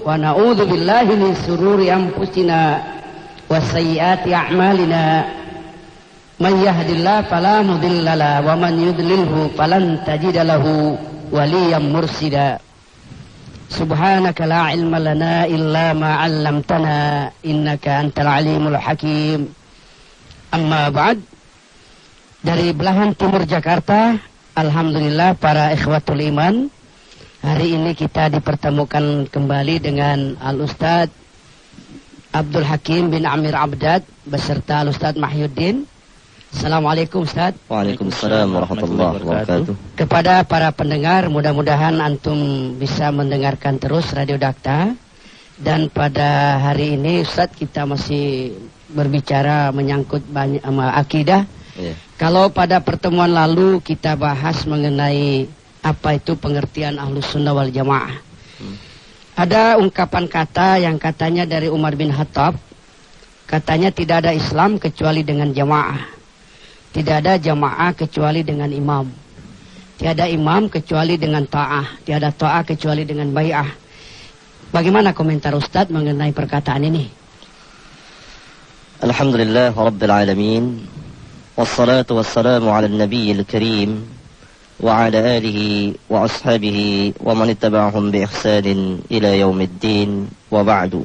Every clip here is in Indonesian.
wa na'udzu billahi min sururi anfusina wa sayyiati a'malina. Man yahdihillahu fala mudilla lahu wa man yudlilhu falan tajida lahu waliyyan mursyida. Subhanaka la ilma lana illa ma 'allamtana innaka antal alimul hakim. Amma ba'd. Dari belahan timur Jakarta, alhamdulillah para ikhwatul iman, hari ini kita dipertemukan kembali dengan Al-Ustaz Abdul Hakim bin Amir Abdad beserta Al-Ustaz Mahyuddin. Assalamualaikum Ustaz. Waalaikumsalam warahmatullahi wabarakatuh. Kepada para pendengar, mudah-mudahan antum bisa mendengarkan terus Radio Dakta. Dan pada hari ini Ustaz kita masih berbicara menyangkut banyak akidah. Kalau pada pertemuan lalu kita bahas mengenai apa itu pengertian Ahlus Sunnah wal Jamaah. Ada ungkapan kata yang katanya dari Umar bin Khattab. Katanya tidak ada Islam kecuali dengan jamaah. Tidak ada jamaah kecuali dengan imam. Tiada imam kecuali dengan ta'ah. Tiada ta'ah kecuali dengan bai'ah. Bagaimana komentar Ustaz mengenai perkataan ini? Alhamdulillah Rabbil Alamin. Wassalatu wassalamu ala nabiyil karim. Wa ala alihi wa ashabihi wa man ittaba'ahum bi ihsanin ila yaumiddin wa ba'du.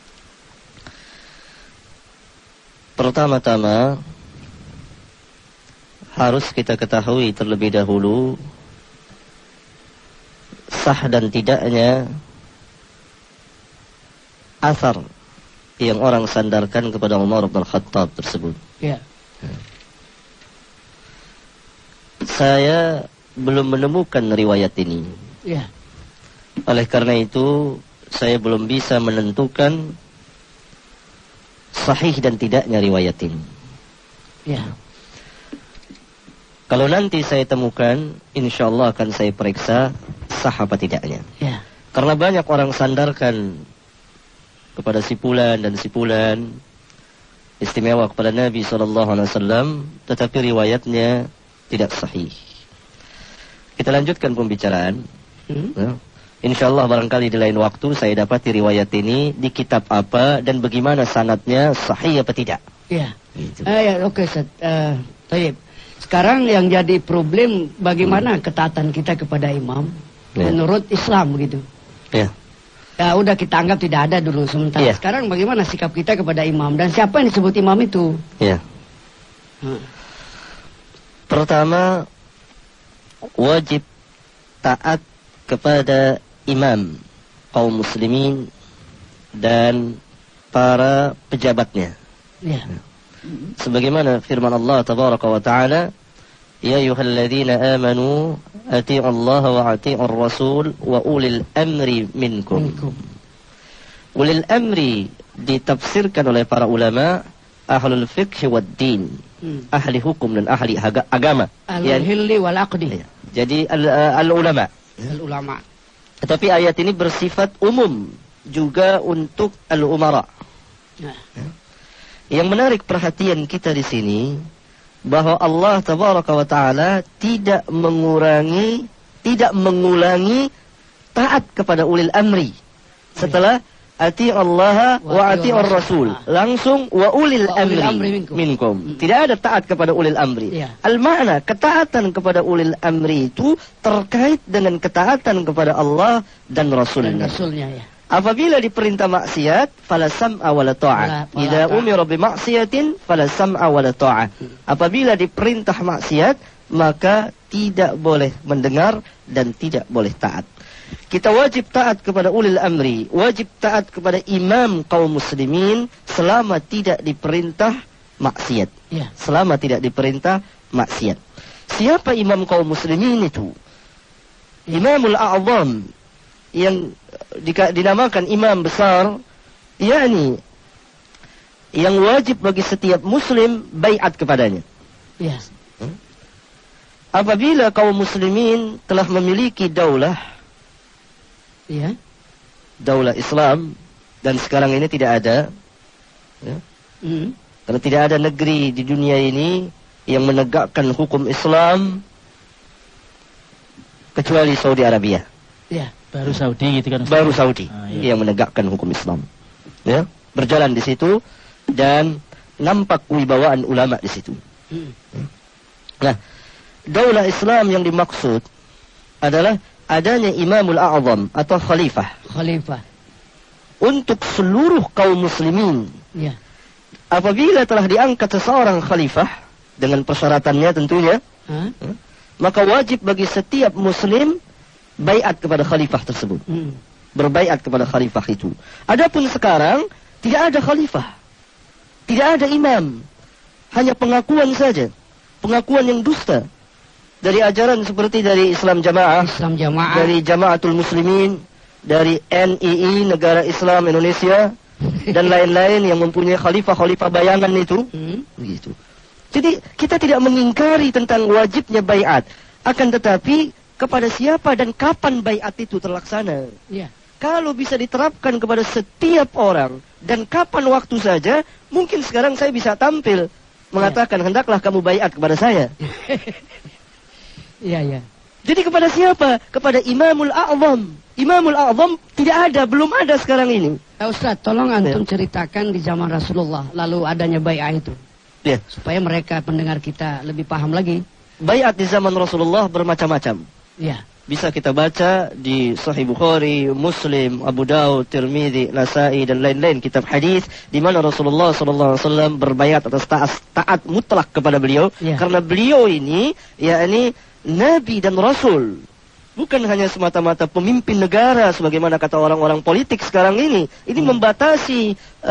Pertama-tama harus kita ketahui terlebih dahulu sah dan tidaknya asar yang orang sandarkan kepada Umar bin Khattab tersebut. Ya. Saya belum menemukan riwayat ini. Ya. Oleh karena itu saya belum bisa menentukan sahih dan tidaknya riwayat ini. Ya. Kalau nanti saya temukan, insyaallah akan saya periksa sah apa tidaknya. Ya. Karena banyak orang sandarkan kepada si fulan dan si fulan istimewa kepada Nabi SAW, tetapi riwayatnya tidak sahih. Kita lanjutkan pembicaraan. Insyaallah barangkali di lain waktu saya dapati riwayat ini di kitab apa dan bagaimana sanadnya, sahih apa tidak. Ya. Ya, oke Ustaz. Baik. Sekarang yang jadi problem bagaimana ketaatan kita kepada imam menurut Islam begitu. Ya. Ya udah kita anggap tidak ada dulu sementara. Sekarang bagaimana sikap kita kepada imam dan siapa yang disebut imam itu? Ya. Pertama, wajib taat kepada imam kaum muslimin dan para pejabatnya. Ya. Sebagaimana firman Allah tabaraka wa ta'ala, ya ayyuhalladzina amanu atii'u Allah wa atii'ur rasul wa ulil amri minkum. Ulil amri ditafsirkan oleh para ulama ahlul fiqh wad din, ahli hukum dan ahli agama, al-hilli wal aqdi. Jadi al-ulama. Al-ulama. Tetapi ayat ini bersifat umum juga untuk al-umara. Yang menarik perhatian kita di sini bahwa Allah tabaraka wa taala tidak mengulangi taat kepada ulil amri. Setelah ati Allah wa ati ar-rasul, langsung wa ulil amri minkum. Tidak ada taat kepada ulil amri. Al-makna ketaatan kepada ulil amri itu terkait dengan ketaatan kepada Allah dan Rasulnya. Apabila diperintah maksiat, fala sam'a wala ta'ah. Idza umira bi maksiatin, fala sam'a wala ta'ah. Apabila diperintah maksiat, maka tidak boleh mendengar dan tidak boleh taat. Kita wajib taat kepada ulil amri, wajib taat kepada imam kaum muslimin selama tidak diperintah maksiat. Selama tidak diperintah maksiat. Siapa imam kaum muslimin itu? Imamul A'zam, yang dinamakan imam besar, yakni yang wajib bagi setiap muslim baiat kepadanya. Apabila kaum muslimin telah memiliki daulah, daulah Islam, dan sekarang ini tidak ada, karena tidak ada negeri di dunia ini yang menegakkan hukum Islam kecuali Saudi Arabia. Ya. Baru Saudi gitu kan Ustaz? Baru Saudi iya. yang menegakkan hukum Islam. Ya, berjalan di situ dan nampak wibawaan ulama di situ. Nah, daulah Islam yang dimaksud adalah adanya Imamul A'zam atau Khalifah. Khalifah. Untuk seluruh kaum muslimin. Ya. Apabila telah diangkat seseorang khalifah dengan persyaratannya tentunya, maka wajib bagi setiap muslim baiat kepada khalifah tersebut. Berbaiat kepada khalifah itu. Adapun sekarang tidak ada khalifah. Tidak ada imam. Hanya pengakuan saja. Pengakuan yang dusta. Dari ajaran seperti dari Islam Jamaah, dari Jamaatul Muslimin, dari NII, Negara Islam Indonesia, dan lain-lain yang mempunyai khalifah-khalifah bayangan itu. Begitu. Jadi kita tidak mengingkari tentang wajibnya baiat. Akan tetapi kepada siapa dan kapan baiat itu terlaksana. Ya. Kalau bisa diterapkan kepada setiap orang dan kapan waktu saja, mungkin sekarang saya bisa tampil mengatakan hendaklah kamu baiat kepada saya. Iya, iya. Jadi kepada siapa? Kepada Imamul A'zam. Imamul A'zam tidak ada, belum ada sekarang ini. Ustaz, tolong antum ceritakan di zaman Rasulullah lalu adanya baiat itu. Ya. Supaya mereka pendengar kita lebih paham lagi. Baiat di zaman Rasulullah bermacam-macam. Ya. Bisa kita baca di Sahih Bukhari, Muslim, Abu Daud, Tirmidzi, Nasa'i dan lain-lain kitab hadis di mana Rasulullah SAW berbaiat atas taat mutlak kepada beliau karena beliau ini yakni Nabi dan Rasul. Bukan hanya semata-mata pemimpin negara sebagaimana kata orang-orang politik sekarang ini. Ini membatasi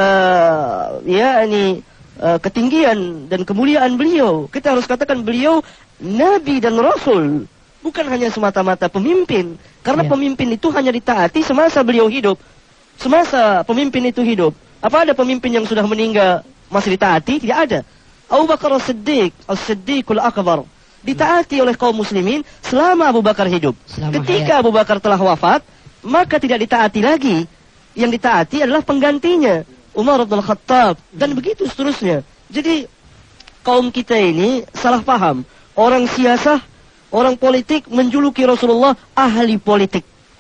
ketinggian dan kemuliaan beliau. Kita harus katakan beliau Nabi dan Rasul. Bukan hanya semata-mata pemimpin. Karena pemimpin itu hanya ditaati semasa beliau hidup. Semasa pemimpin itu hidup. Apa ada pemimpin yang sudah meninggal masih ditaati? Tidak ada. Abu Bakar As-Siddiqul Akbar ditaati oleh kaum muslimin selama Abu Bakar hidup. Ketika Abu Bakar telah wafat, maka tidak ditaati lagi. Yang ditaati adalah penggantinya, Umar bin Khattab, dan begitu seterusnya. Jadi kaum kita ini salah paham. Orang siasah, orang politik menjuluki Rasulullah ahli politik.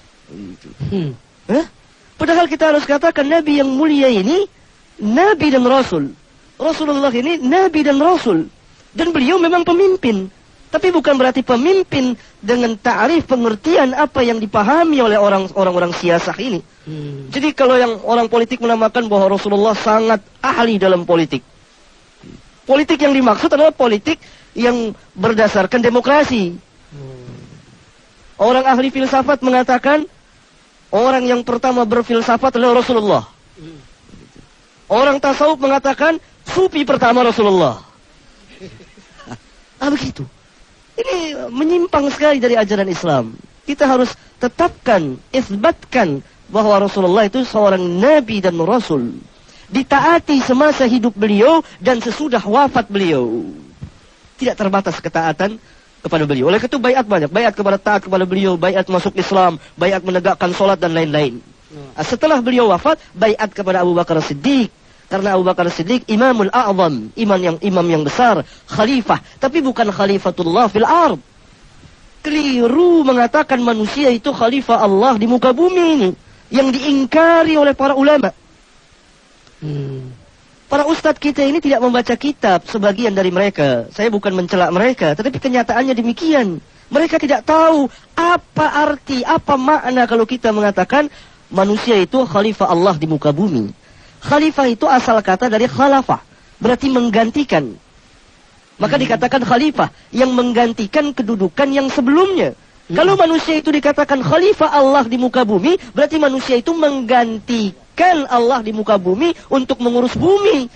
Padahal kita harus katakan Nabi yang mulia ini Nabi dan Rasul. Rasulullah ini Nabi dan Rasul. Dan beliau memang pemimpin. Tapi bukan berarti pemimpin dengan ta'rif pengertian apa yang dipahami oleh orang-orang siasah ini. Jadi kalau yang orang politik menamakan bahwa Rasulullah sangat ahli dalam politik. Politik yang dimaksud adalah politik yang berdasarkan demokrasi. Orang ahli filsafat mengatakan orang yang pertama berfilsafat adalah Rasulullah. Orang tasawuf mengatakan sufi pertama Rasulullah. Begitu. Ini menyimpang sekali dari ajaran Islam. Kita harus tetapkan, isbatkan bahwa Rasulullah itu seorang Nabi dan Rasul. Ditaati semasa hidup beliau dan sesudah wafat beliau. Tidak terbatas ketaatan kepada beliau. Oleh itu baiat banyak. Baiat kepada taat kepada beliau, baiat masuk Islam, baiat menegakkan sholat dan lain-lain. Setelah beliau wafat, baiat kepada Abu Bakar Siddiq. Karena Abu Bakar Siddiq Imamul A'zam, imam yang besar, khalifah, tapi bukan khalifatullah fil ard. Keliru mengatakan manusia itu khalifah Allah di muka bumi ini, yang diingkari oleh para ulama. Para ustadz kita ini tidak membaca kitab, sebagian dari mereka. Saya bukan mencela mereka, tetapi kenyataannya demikian. Mereka tidak tahu apa arti, apa makna kalau kita mengatakan manusia itu khalifah Allah di muka bumi. Khalifah itu asal kata dari khalafah, berarti menggantikan. Maka dikatakan khalifah yang menggantikan kedudukan yang sebelumnya. Kalau manusia itu dikatakan khalifah Allah di muka bumi, berarti manusia itu menggantikan Allah di muka bumi untuk mengurus bumi.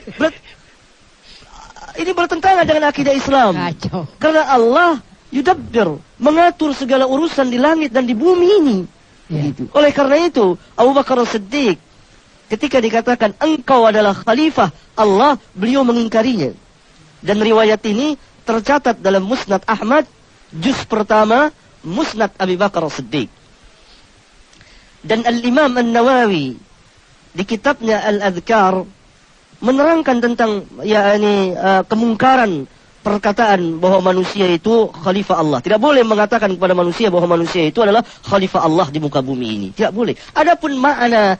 Ini bertentangan dengan akidah Islam. Karena Allah yudabbir, mengatur segala urusan di langit dan di bumi ini. Oleh karena itu, Abu Bakar Siddiq ketika dikatakan engkau adalah khalifah Allah, beliau mengingkarinya. Dan riwayat ini tercatat dalam Musnad Ahmad, juz pertama, Musnad Abi Bakar Siddiq. Dan Al-Imam An-Nawawi di kitabnya Al-Adhkar menerangkan tentang kemungkaran perkataan bahwa manusia itu khalifah Allah. Tidak boleh mengatakan kepada manusia bahwa manusia itu adalah khalifah Allah di muka bumi ini. Tidak boleh. Adapun makna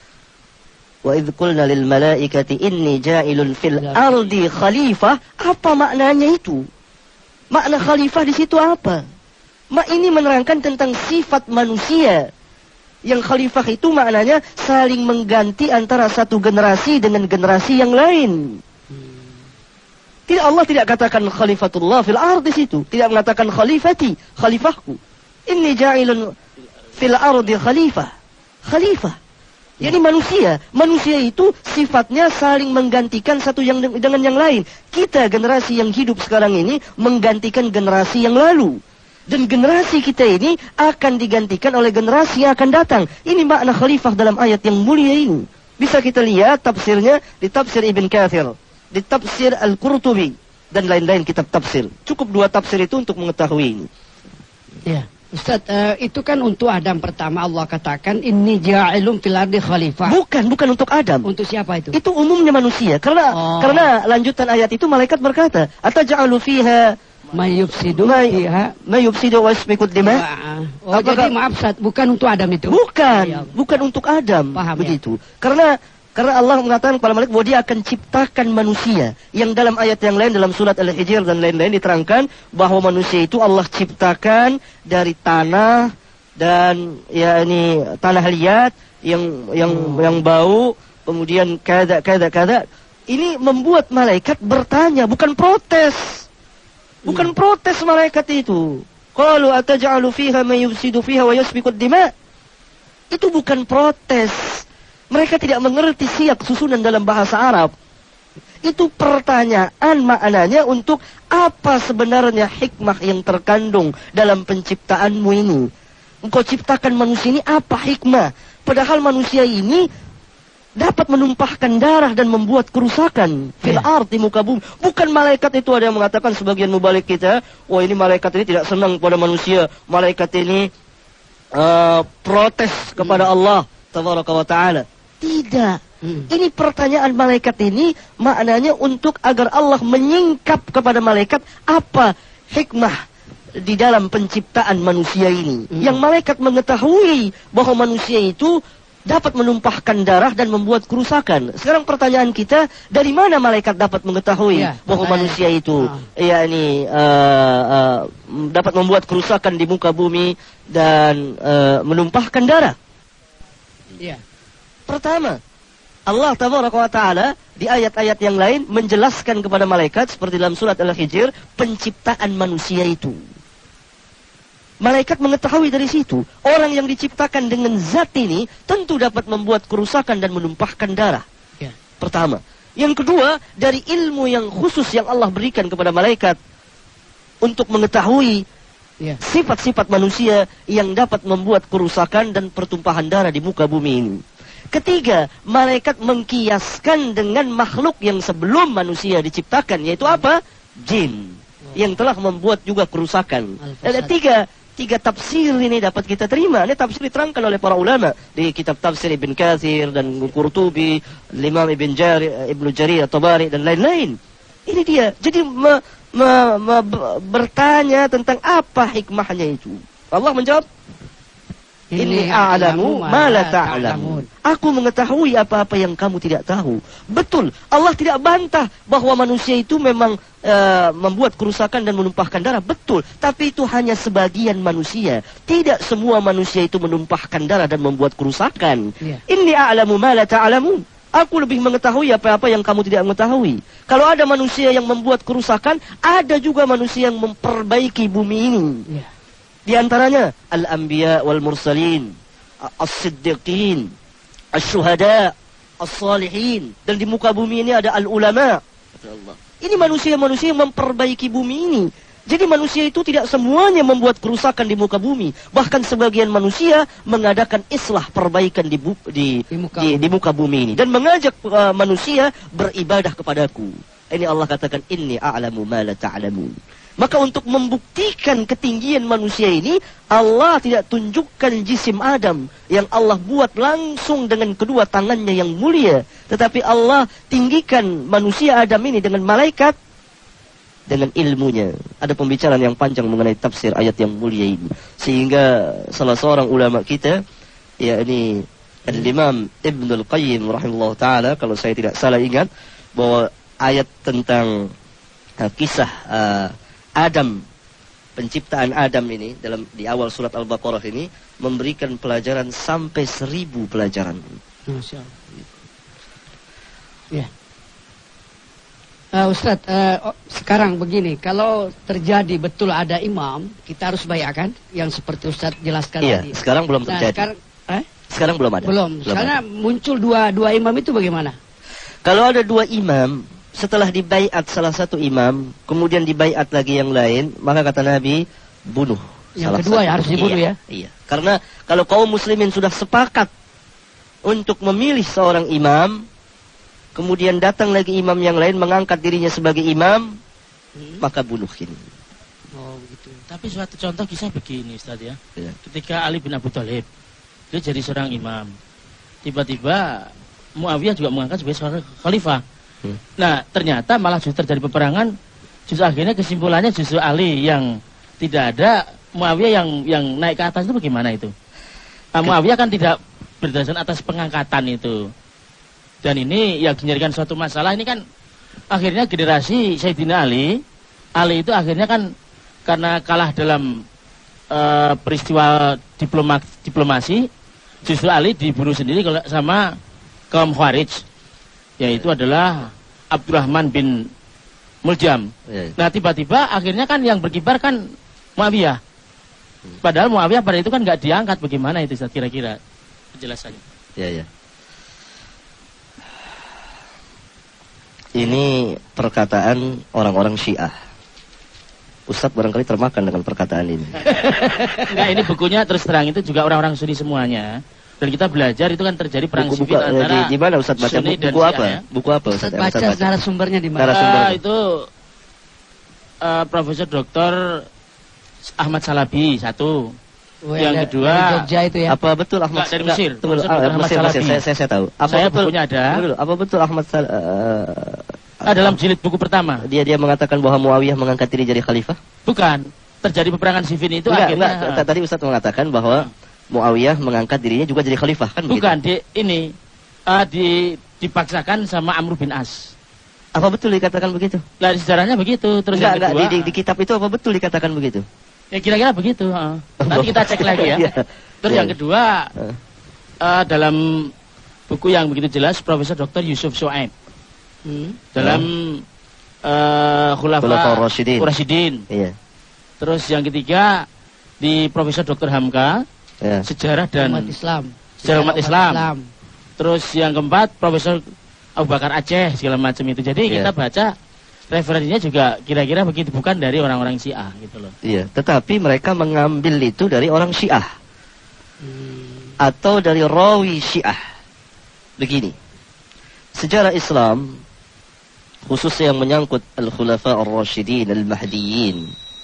wa idh qulna lil malaikati inni ja'ilun fil ardi khalifah, apa maknanya itu? Makna khalifah di situ apa? Ini menerangkan tentang sifat manusia. Yang khalifah itu maknanya saling mengganti antara satu generasi dengan generasi yang lain. Tidak, Allah tidak katakan khalifatullah fil ardi situ. Tidak mengatakan khalifati, khalifahku. Inni ja'ilun fil ardi khalifah. Khalifah. Jadi manusia itu sifatnya saling menggantikan satu yang dengan yang lain. Kita generasi yang hidup sekarang ini menggantikan generasi yang lalu. Dan generasi kita ini akan digantikan oleh generasi yang akan datang. Ini makna khalifah dalam ayat yang mulia ini. Bisa kita lihat tafsirnya di tafsir Ibn Katsir, di tafsir Al-Qurtubi, dan lain-lain kitab tafsir. Cukup 2 tafsir itu untuk mengetahui ini. Ya, Ustaz, itu kan untuk Adam pertama Allah katakan inni ja'ilun fil ardi khalifah. Bukan untuk Adam. Untuk siapa itu? Itu umumnya manusia. Karena lanjutan ayat itu malaikat berkata, "Ataj'alu fiha mayufsidu wa yasfiku dima." Jadi maaf Ustaz, bukan untuk Adam itu. Bukan untuk Adam. Paham, begitu. Ya? Karena Allah mengatakan kepada malaikat bahwa dia akan ciptakan manusia. Yang dalam ayat yang lain dalam surat Al-Hijr dan lain-lain diterangkan bahwa manusia itu Allah ciptakan dari tanah dan tanah liat yang bau, kemudian kada. Ini membuat malaikat bertanya, bukan protes. Bukan protes malaikat itu. Qalu ataj'alu fiha man yufsidu fiha wa yasfiku dima. Itu bukan protes. Mereka tidak mengerti siyak susunan dalam bahasa Arab. Itu pertanyaan maknanya untuk apa sebenarnya hikmah yang terkandung dalam penciptaanmu ini. Engkau ciptakan manusia ini apa hikmah? Padahal manusia ini dapat menumpahkan darah dan membuat kerusakan fil ard di muka bumi. Bukan malaikat itu, ada yang mengatakan sebagian mubalik kita, wah ini malaikat ini tidak senang pada manusia. Malaikat ini protes kepada Allah tabaraka wa ta'ala. Tidak. Ini pertanyaan malaikat ini maknanya untuk agar Allah menyingkap kepada malaikat apa hikmah di dalam penciptaan manusia ini. Yang malaikat mengetahui bahwa manusia itu dapat menumpahkan darah dan membuat kerusakan. Sekarang pertanyaan kita, dari mana malaikat dapat mengetahui bahwa manusia itu dapat membuat kerusakan di muka bumi dan menumpahkan darah? Pertama, Allah tabaraka wa ta'ala di ayat-ayat yang lain menjelaskan kepada malaikat seperti dalam surat Al-Hijr penciptaan manusia itu. Malaikat mengetahui dari situ, orang yang diciptakan dengan zat ini tentu dapat membuat kerusakan dan menumpahkan darah. Pertama. Yang kedua, dari ilmu yang khusus yang Allah berikan kepada malaikat untuk mengetahui sifat-sifat manusia yang dapat membuat kerusakan dan pertumpahan darah di muka bumi ini. Ketiga, malaikat mengkiaskan dengan makhluk yang sebelum manusia diciptakan, yaitu apa? Jin, yang telah membuat juga kerusakan. Ada tiga tafsir ini dapat kita terima. Ini tafsir diterangkan oleh para ulama di kitab tafsir Ibn Katsir dan Qurtubi, Imam Ibnu Jarir At-Tabari dan lain-lain. Ini dia. Jadi bertanya tentang apa hikmahnya itu. Allah menjawab, Inni a'lamu ma la ta'lamun. Aku mengetahui apa-apa yang kamu tidak tahu. Betul, Allah tidak bantah bahwa manusia itu memang membuat kerusakan dan menumpahkan darah. Betul, tapi itu hanya sebagian manusia. Tidak semua manusia itu menumpahkan darah dan membuat kerusakan. Inni a'lamu ma la ta'lamun. Aku lebih mengetahui apa-apa yang kamu tidak mengetahui. Kalau ada manusia yang membuat kerusakan, ada juga manusia yang memperbaiki bumi ini. Di antaranya al-anbiya wal mursalin, as-siddiqin, as-syuhada, as-salihin, dan di muka bumi ini ada al-ulama. Ini manusia-manusia yang memperbaiki bumi ini. Jadi manusia itu tidak semuanya membuat kerusakan di muka bumi. Bahkan sebagian manusia mengadakan islah perbaikan di muka bumi ini dan mengajak manusia beribadah kepadaku. Ini Allah katakan inni a'lamu ma la ta'lamun. Maka untuk membuktikan ketinggian manusia ini, Allah tidak tunjukkan jisim Adam yang Allah buat langsung dengan kedua tangannya yang mulia. Tetapi Allah tinggikan manusia Adam ini dengan malaikat dengan ilmunya. Ada pembicaraan yang panjang mengenai tafsir ayat yang mulia ini. Sehingga salah seorang ulama kita, yakni Al-Imam Ibnul Qayyim rahimahullah ta'ala, kalau saya tidak salah ingat, bahwa ayat tentang kisah Adam, penciptaan Adam ini di awal surat Al-Baqarah ini memberikan pelajaran sampai 1000 pelajaran. Masya Allah. Ya. Ustaz, sekarang begini, kalau terjadi betul ada imam, kita harus bayarkan yang seperti Ustaz jelaskan tadi. Iya, sekarang belum terjadi. Sekarang belum ada. Belum. Karena muncul dua imam itu bagaimana? Kalau ada 2 imam, setelah dibaiat salah satu imam, kemudian dibaiat lagi yang lain, maka kata Nabi, bunuh. Yang kedua ya harus dibunuh ya? Iya. Karena kalau kaum muslimin sudah sepakat untuk memilih seorang imam, kemudian datang lagi imam yang lain mengangkat dirinya sebagai imam, maka bunuh ini. Oh begitu. Tapi suatu contoh kisah begini Ustaz ya. Ya. Ketika Ali bin Abi Thalib, dia jadi seorang imam. Tiba-tiba Muawiyah juga mengangkat sebagai seorang khalifah. Nah ternyata malah justru terjadi peperangan. Justru akhirnya kesimpulannya justru Ali yang tidak ada, Muawiyah yang naik ke atas itu bagaimana itu? Muawiyah kan tidak berdasarkan atas pengangkatan itu. Dan ini yang dijadikan suatu masalah, ini kan akhirnya generasi Sayyidina Ali itu akhirnya kan karena kalah dalam peristiwa diplomasi, justru Ali dibunuh sendiri sama kaum Khawarij, yaitu adalah Abdurrahman bin Muljam. Nah tiba-tiba akhirnya kan yang berkibar kan Muawiyah. Padahal Muawiyah pada itu kan nggak diangkat. Bagaimana itu kira-kira penjelasannya? Ya. Ini perkataan orang-orang Syiah. Ustadz barangkali termakan dengan perkataan ini. Enggak, ini bukunya terus terang itu juga orang-orang Sunni semuanya. Dan kita belajar itu kan terjadi perang sipil antara di mana Ustadz baca Sunni buku apa? Ya? Buku apa Ustadz baca narasumbernya di mana? Itu Profesor Dr. Ahmad Salabi satu. Yang kedua Jogja itu ya. Apa betul Ahmad dari Mesir? Mesir, saya tahu. Saya bukunya ada. Apa betul Ahmad dalam jilid buku pertama. Dia mengatakan bahwa Muawiyah mengangkat diri jadi khalifah? Bukan. Terjadi peperangan Siffin itu enggak. Tadi Ustaz mengatakan bahwa Muawiyah mengangkat dirinya juga jadi khalifah kan? Bukan. Dipaksakan sama Amr bin As. Apa betul dikatakan begitu? Lah sejarahnya begitu. Terus enggak, di kitab itu apa betul dikatakan begitu? Ya kira-kira begitu. Nanti kita cek lagi ya. Terus yang kedua, dalam buku yang begitu jelas Profesor Dr. Yusuf Shoaib dalam Khulafa Rasyidin. Iya. Terus yang ketiga di Profesor Dr. Hamka, sejarah dan sejarah umat Islam. Terus yang keempat Profesor Abu Bakar Aceh segala macam itu. Jadi kita baca referensinya juga kira-kira begitu, bukan dari orang-orang Syiah gitu loh. Iya, tetapi mereka mengambil itu dari orang Syiah. Atau dari rawi Syiah. Begini. Sejarah Islam khususnya yang menyangkut Al-Khulafa Ar-Rasyidin Al-Mahdiyin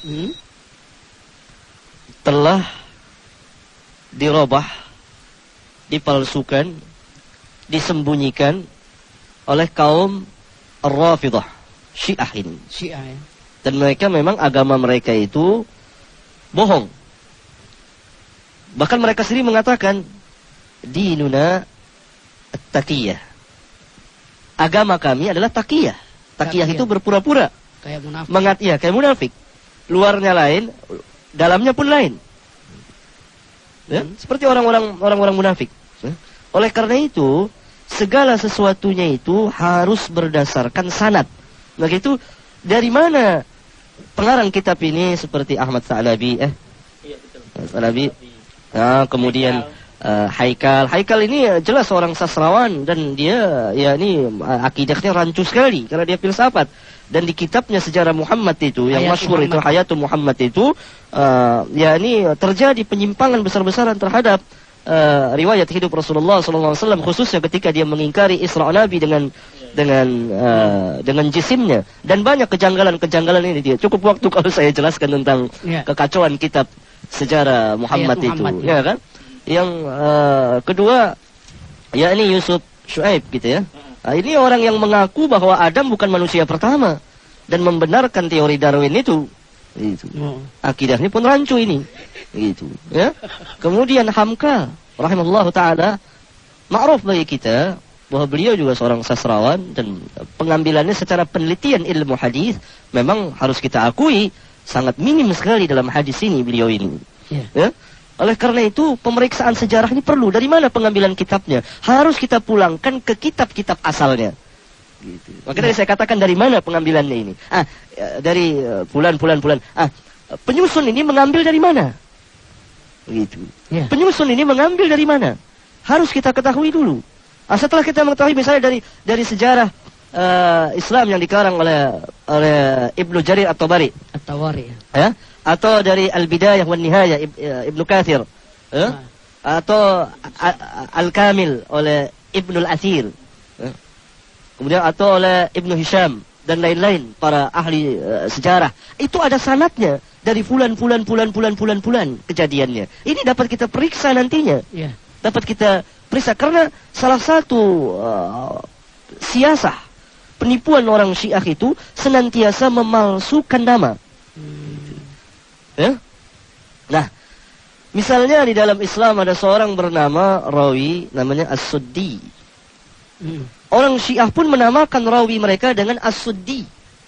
telah dirubah, dipalsukan, disembunyikan oleh kaum Ar-Rafidah Syiah ini. Syiah ya. Dan mereka memang agama mereka itu bohong. Bahkan mereka sendiri mengatakan dinuna at-taqiyah. Agama kami adalah taqiyah. Taqiyah itu berpura-pura. Kayak munafik. Kayak munafik. Luarnya lain, dalamnya pun lain. Ya, seperti orang-orang munafik. Oleh karena itu, segala sesuatunya itu harus berdasarkan sanad. Begitu, dari mana pengarang kitab ini seperti Ahmad Sa'labi, Sa'labi, kemudian Haikal ini jelas seorang sastrawan dan dia ini akidahnya rancu sekali karena dia filsafat. Dan di kitabnya Sejarah Muhammad itu yang masyhur itu Hayatul Muhammad itu ini terjadi penyimpangan besar-besaran terhadap riwayat hidup Rasulullah SAW, khususnya ketika dia mengingkari Isra Nabi dengan jisimnya, dan banyak kejanggalan ini. Dia cukup waktu kalau saya jelaskan tentang kekacauan kitab Sejarah Muhammad itu, ya kan? Yang kedua, ini Yusuf Shoaib gitu ya. Ini orang yang mengaku bahwa Adam bukan manusia pertama. dan membenarkan teori Darwin itu. Gitu. Akidahnya pun rancu ini. Gitu, ya. Kemudian Hamka rahimahullah taala ma'ruf bagi kita bahwa beliau juga seorang sastrawan dan pengambilannya secara penelitian ilmu hadis memang harus kita akui sangat minim sekali dalam hadis ini beliau ini. Ya. Oleh karena itu pemeriksaan sejarah ini perlu. Dari mana pengambilan kitabnya? Harus kita pulangkan ke kitab-kitab asalnya. Gitu. Makanya saya katakan dari mana pengambilannya ini? Dari bulan. Penyusun ini mengambil dari mana? Gitu. Penyusun ini mengambil dari mana? Harus kita ketahui dulu. Setelah kita mengetahui misalnya dari sejarah Islam yang dikarang oleh Ibnu Jarir At-Tabari. Ya? Atau dari Al-Bidayah wan Nihayah Ibnu Katsir. Ya? Atau Al-Kamil oleh Ibnu Al-Athir. Ya? Kemudian atau oleh Ibnu Hisham dan lain-lain para ahli sejarah. Itu ada sanadnya dari bulan kejadiannya. Ini dapat kita periksa nantinya. Dapat kita periksa karena salah satu siasah penipuan orang Syiah itu senantiasa memalsukan nama. Ya? Nah, misalnya di dalam Islam ada seorang bernama rawi namanya As-Suddi. Orang Syiah pun menamakan rawi mereka dengan As-Suddi.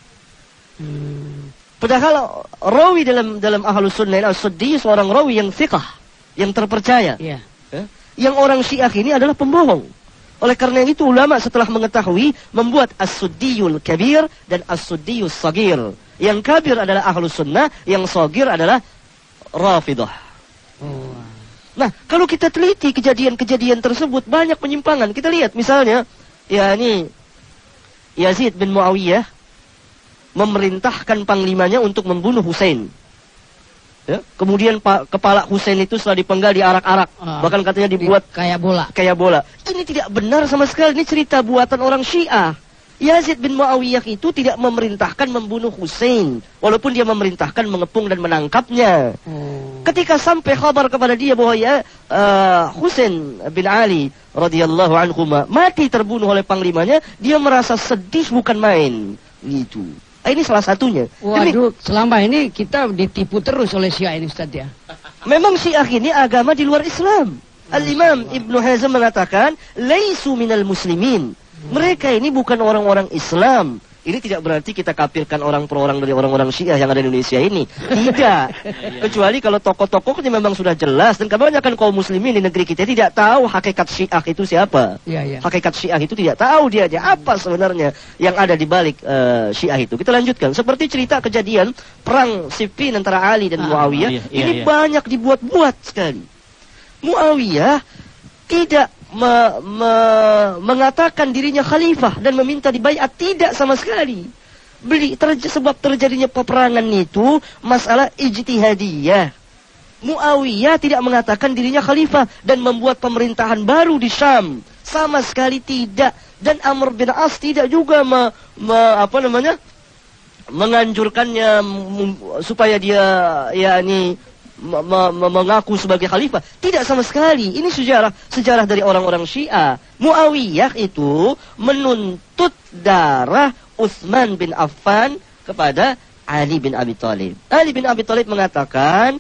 Padahal rawi dalam Ahlus Sunnah As-Suddi seorang rawi yang thiqah, yang terpercaya. Ya? Yang orang Syiah ini adalah pembohong. Oleh karena itu ulama setelah mengetahui membuat As-Suddiyul Kabir dan As-Suddiyus Sagir. Yang kabir adalah Ahlus Sunnah, yang sagir adalah Rafidah. Nah, kalau kita teliti kejadian-kejadian tersebut banyak penyimpangan. Kita lihat misalnya, ini Yazid bin Muawiyah memerintahkan panglimanya untuk membunuh Husain. Ya, kemudian kepala Husain itu setelah dipenggal diarak-arak, bahkan katanya dibuat kayak bola. Ini tidak benar sama sekali. Ini cerita buatan orang Syiah. Yazid bin Muawiyah itu tidak memerintahkan membunuh Husain, walaupun dia memerintahkan mengepung dan menangkapnya. Ketika sampai kabar kepada dia bahwa Husain bin Ali radhiyallahu anhu mati terbunuh oleh panglimanya, dia merasa sedih bukan main. Gitu. Ini salah satunya. Waduh, selama ini kita ditipu terus oleh Syiah ini, Ustaz ya. Memang Syiah ini agama di luar Islam. Al-Imam Ibnu Hazm mengatakan, "Laisu minal muslimin." Mereka ini bukan orang-orang Islam. Ini tidak berarti kita kafirkan orang per orang dari orang-orang Syiah yang ada di Indonesia ini. Tidak. Kecuali kalau tokoh-tokohnya memang sudah jelas. Dan kebanyakan kaum muslimin di negeri kita tidak tahu hakikat Syiah itu siapa. Hakikat Syiah itu tidak tahu dia aja apa sebenarnya yang ada di balik Syiah itu. Kita lanjutkan. Seperti cerita kejadian perang Siffin antara Ali dan Muawiyah. Ini banyak dibuat-buat sekali. Muawiyah tidak mengatakan dirinya khalifah dan meminta dibaiat, tidak sama sekali. Sebab terjadinya peperangan itu masalah ijtihadiyah. Muawiyah tidak mengatakan dirinya khalifah dan membuat pemerintahan baru di Syam, sama sekali tidak. Dan Amr bin As tidak juga menganjurkannya supaya dia mengaku sebagai khalifah. Tidak sama sekali. Ini sejarah dari orang-orang Syiah. Muawiyah itu menuntut darah Utsman bin Affan kepada Ali bin Abi Thalib. Ali bin Abi Thalib mengatakan,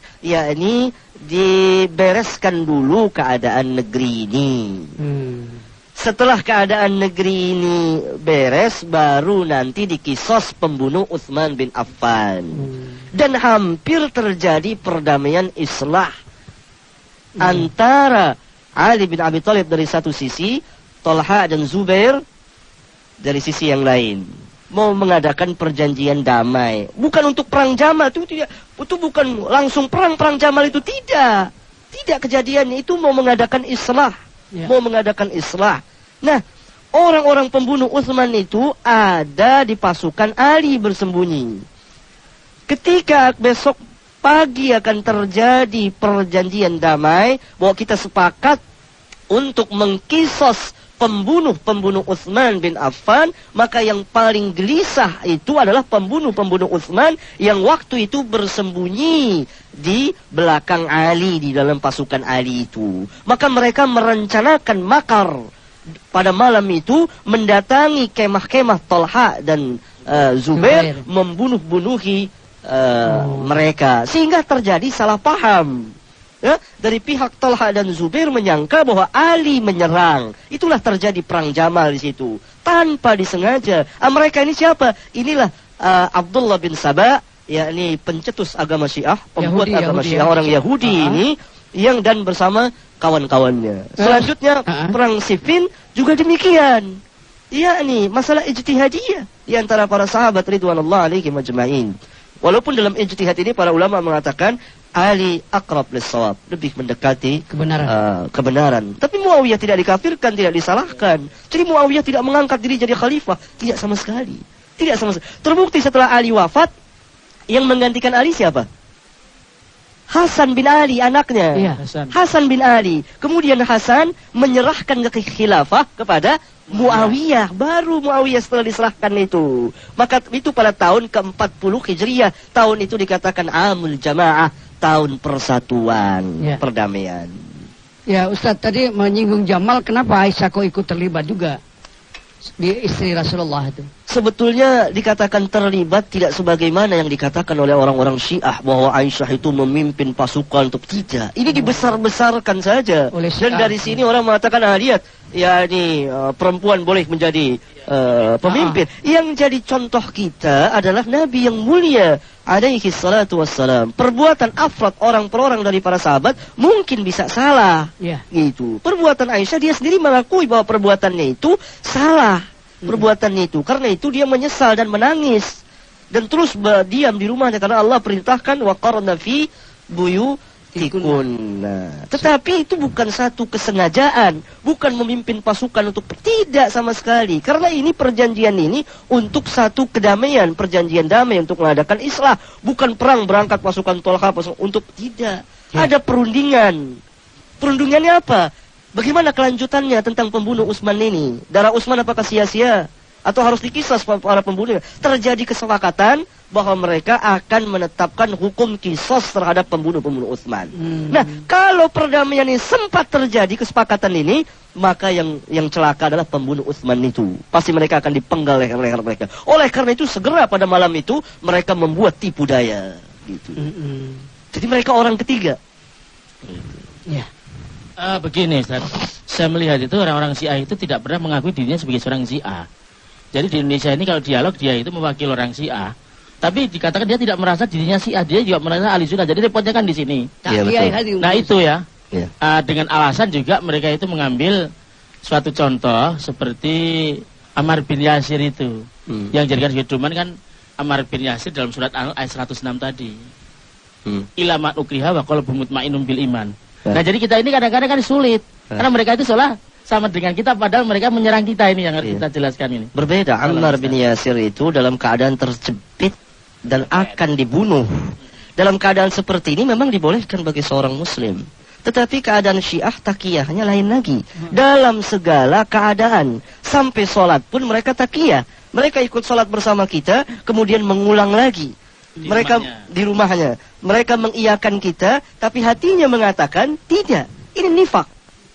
dibereskan dulu keadaan negeri ini. Setelah keadaan negeri ini beres, baru nanti dikisos pembunuh Utsman bin Affan. Dan hampir terjadi perdamaian islah antara Ali bin Abi Thalib dari satu sisi, Talha dan Zubair dari sisi yang lain. Mau mengadakan perjanjian damai. Bukan untuk perang Jamal, itu bukan langsung perang Jamal itu, tidak. Tidak, kejadiannya itu mau mengadakan islah. Mau mengadakan islah. Nah, orang-orang pembunuh Utsman itu ada di pasukan Ali bersembunyi. Ketika besok pagi akan terjadi perjanjian damai, bahwa kita sepakat untuk mengkisos pembunuh Utsman bin Affan, maka yang paling gelisah itu adalah pembunuh Utsman yang waktu itu bersembunyi di belakang Ali, di dalam pasukan Ali itu. Maka mereka merencanakan makar pada malam itu, mendatangi kemah-kemah Talha dan Zubair membunuh-bunuhi mereka, sehingga terjadi salah paham. Ya, dari pihak Talha dan Zubair menyangka bahwa Ali menyerang. Itulah terjadi perang Jamal di situ tanpa disengaja. Mereka ini siapa? Inilah Abdullah bin Saba, yakni pencetus agama Syiah, pembuat agama Syiah, orang Yahudi ini, yang dan bersama kawan-kawannya. Selanjutnya perang Siffin juga demikian. Yakni masalah ijtihadiyah di antara para sahabat ridwanullah alaihim ajma'in. Walaupun dalam ijtihad ini para ulama mengatakan Ali aqrab lis-shawab, lebih mendekati kebenaran. Tapi Muawiyah tidak dikafirkan, tidak disalahkan. Jadi Muawiyah tidak mengangkat diri jadi khalifah, tidak sama sekali. Tidak sama sekali. Terbukti setelah Ali wafat, yang menggantikan Ali siapa? Hasan bin Ali, anaknya. Iya, Hasan bin Ali. Kemudian Hasan menyerahkan ke khilafah kepada Muawiyah. Baru Muawiyah setelah diserahkan itu. Maka itu pada tahun ke-40 Hijriyah. Tahun itu dikatakan Amul Jamaah, tahun persatuan, perdamaian. Ya, Ustaz tadi menyinggung Jamal, kenapa Aisyah kok ikut terlibat juga di istri Rasulullah itu? Sebetulnya dikatakan terlibat tidak sebagaimana yang dikatakan oleh orang-orang Syiah bahwa Aisyah itu memimpin pasukan untuk tidak. Ini dibesar-besarkan saja. Dan dari sini orang mengatakan lihat, ya ini perempuan boleh menjadi pemimpin. Yang jadi contoh kita adalah Nabi yang mulia alaihi salatu wassalam. Perbuatan afrad orang per orang dari para sahabat mungkin bisa salah. Gitu. Perbuatan Aisyah dia sendiri mengakui bahwa perbuatannya itu salah. Perbuatannya itu. Karena itu dia menyesal dan menangis. Dan terus berdiam di rumahnya karena Allah perintahkan waqarna fi buyutikunna. Tetapi itu bukan satu kesengajaan, bukan memimpin pasukan untuk tidak sama sekali. Karena ini perjanjian ini untuk satu kedamaian, perjanjian damai untuk mengadakan islah, bukan perang berangkat pasukan Tolha untuk tidak. Ada perundingan. Perundingannya apa? Bagaimana kelanjutannya tentang pembunuh Utsman ini? Darah Utsman apakah sia-sia? Atau harus dikisas para pembunuh? Terjadi kesepakatan bahwa mereka akan menetapkan hukum kisos terhadap pembunuh-pembunuh Utsman. Nah, kalau perdamaian ini sempat terjadi kesepakatan ini, maka yang celaka adalah pembunuh Utsman itu. Pasti mereka akan dipenggal leher-leher mereka. Oleh karena itu segera pada malam itu mereka membuat tipu daya. Gitu. Jadi mereka orang ketiga. Ya. Begini Ustaz, saya melihat itu orang-orang Syiah itu tidak pernah mengakui dirinya sebagai seorang Syiah. Jadi di Indonesia ini kalau dialog dia itu mewakili orang Syiah, tapi dikatakan dia tidak merasa dirinya Syiah, dia juga merasa ahli sunnah. Jadi repotnya kan di sini. Nah itu ya. Dengan alasan juga mereka itu mengambil suatu contoh seperti Ammar bin Yasir itu, yang jadikan sebagai doman kan Ammar bin Yasir dalam surat An ayat 106 tadi. Ilamat ukriha wa qalbu mutmainnun bil iman. Nah jadi kita ini kadang-kadang kan sulit karena mereka itu seolah sama dengan kita padahal mereka menyerang kita, ini yang harus kita jelaskan ini. Berbeda. Ammar bin Yasir itu dalam keadaan terjepit dan akan dibunuh. Dalam keadaan seperti ini memang dibolehkan bagi seorang muslim. Tetapi keadaan Syiah takiyahnya lain lagi. Dalam segala keadaan, sampai sholat pun mereka takiyah. Mereka ikut sholat bersama kita, kemudian mengulang lagi. Mereka di rumahnya. Mereka mengiyakan kita, tapi hatinya mengatakan tidak. Ini nifak.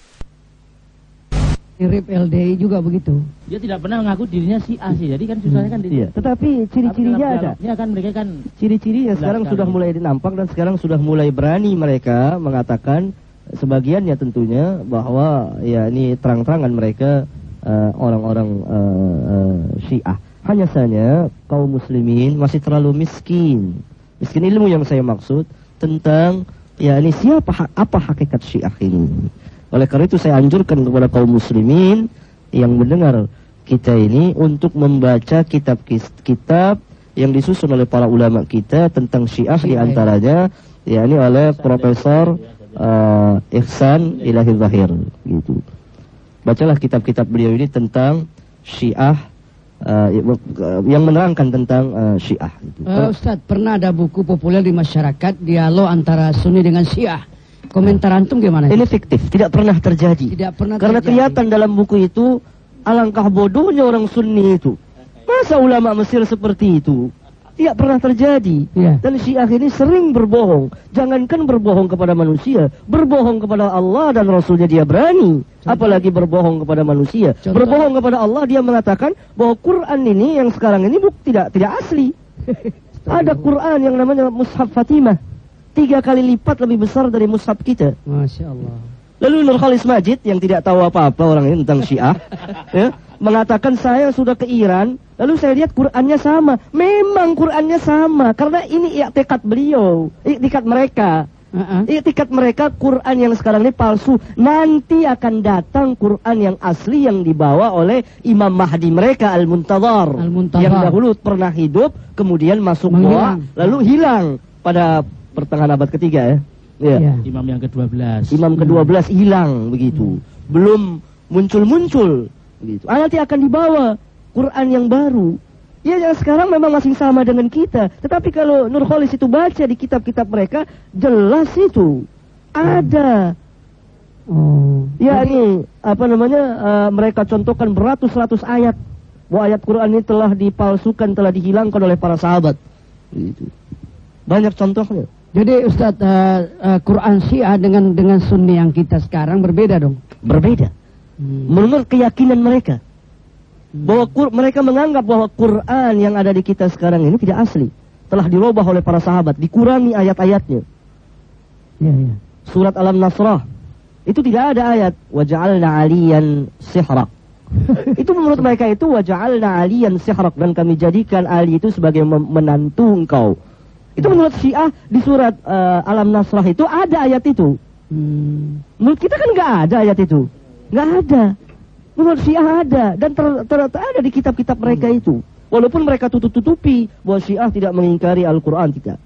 Mirip LDI juga begitu. Dia tidak pernah mengaku dirinya Syiah sih. Jadi kan susahnya kan dia. Tetapi ciri-cirinya ada. Ya kan mereka kan ciri-cirinya sekarang sudah mulai nampak dan sekarang sudah mulai berani mereka mengatakan, sebagiannya tentunya, bahwa ya ini terang-terangan mereka orang-orang Syiah. Hanya saja kaum muslimin masih terlalu miskin. Miskin ilmu yang saya maksud tentang ya ini apa hakikat Syiah ini. Oleh karena itu saya anjurkan kepada kaum muslimin yang mendengar kita ini untuk membaca kitab-kitab yang disusun oleh para ulama kita tentang Syiah, di antaranya ya ini oleh Profesor Ihsan Ilahi Zahir gitu. Bacalah kitab-kitab beliau ini tentang Syiah, yang menerangkan tentang Syiah gitu. Ustaz, pernah ada buku populer di masyarakat, dialog antara Sunni dengan Syiah. Komentar antum gimana? Ini fiktif, tidak pernah terjadi. Karena kelihatan dalam buku itu alangkah bodohnya orang Sunni itu. Masa ulama Mesir seperti itu? Tidak pernah terjadi. Dan Syiah ini sering berbohong. Jangankan berbohong kepada manusia, berbohong kepada Allah dan Rasulnya dia berani. Apalagi berbohong kepada manusia. Berbohong kepada Allah, dia mengatakan bahwa Quran ini yang sekarang ini tidak asli. Ada Quran yang namanya Mushaf Fatimah, 3 kali lipat lebih besar dari mushaf kita. Masya Allah. Lalu Nurkhalis Majid yang tidak tahu apa-apa orang ini tentang Syiah, ya, mengatakan saya sudah ke Iran, lalu saya lihat Qurannya sama. Memang Qurannya sama, karena ini i'tikad beliau, i'tikad mereka. I'tikad mereka Quran yang sekarang ini palsu. Nanti akan datang Quran yang asli yang dibawa oleh Imam Mahdi mereka, Al-Muntadhar. Yang dahulu pernah hidup, kemudian masuk goa, lalu hilang pada pertengahan abad ketiga, ya. Ya. Imam yang ke-12. Imam ke-12 hilang begitu. Belum muncul-muncul begitu. Nanti akan dibawa Quran yang baru. Ya, yang sekarang memang masih sama dengan kita. Tetapi kalau Nurkhalis itu baca di kitab-kitab mereka, jelas itu ada. Ya, ini apa namanya? Mereka contohkan beratus-ratus ayat. Bahwa ayat Quran ini telah dipalsukan, telah dihilangkan oleh para sahabat. Gitu. Banyak contohnya. Jadi Ustadz, Quran Syiah dengan Sunni yang kita sekarang berbeda dong? Berbeda. Menurut keyakinan mereka. Bahwa mereka menganggap bahwa Quran yang ada di kita sekarang ini tidak asli. Telah dirubah oleh para sahabat, dikurangi ayat-ayatnya. Ya. Surat Al-Nasrah, itu tidak ada ayat waja'alna 'aliyan sihrak. Itu menurut mereka itu waja'alna 'aliyan sihrak, dan kami jadikan Ali itu sebagai menantu engkau. Itu menurut Syiah di surat Al-Nasrah itu ada ayat itu. Menurut kita kan nggak ada ayat itu, nggak ada. Menurut Syiah ada, dan ada di kitab-kitab mereka itu. Walaupun mereka tutup-tutupi bahwa Syiah tidak mengingkari Al-Quran, tidak.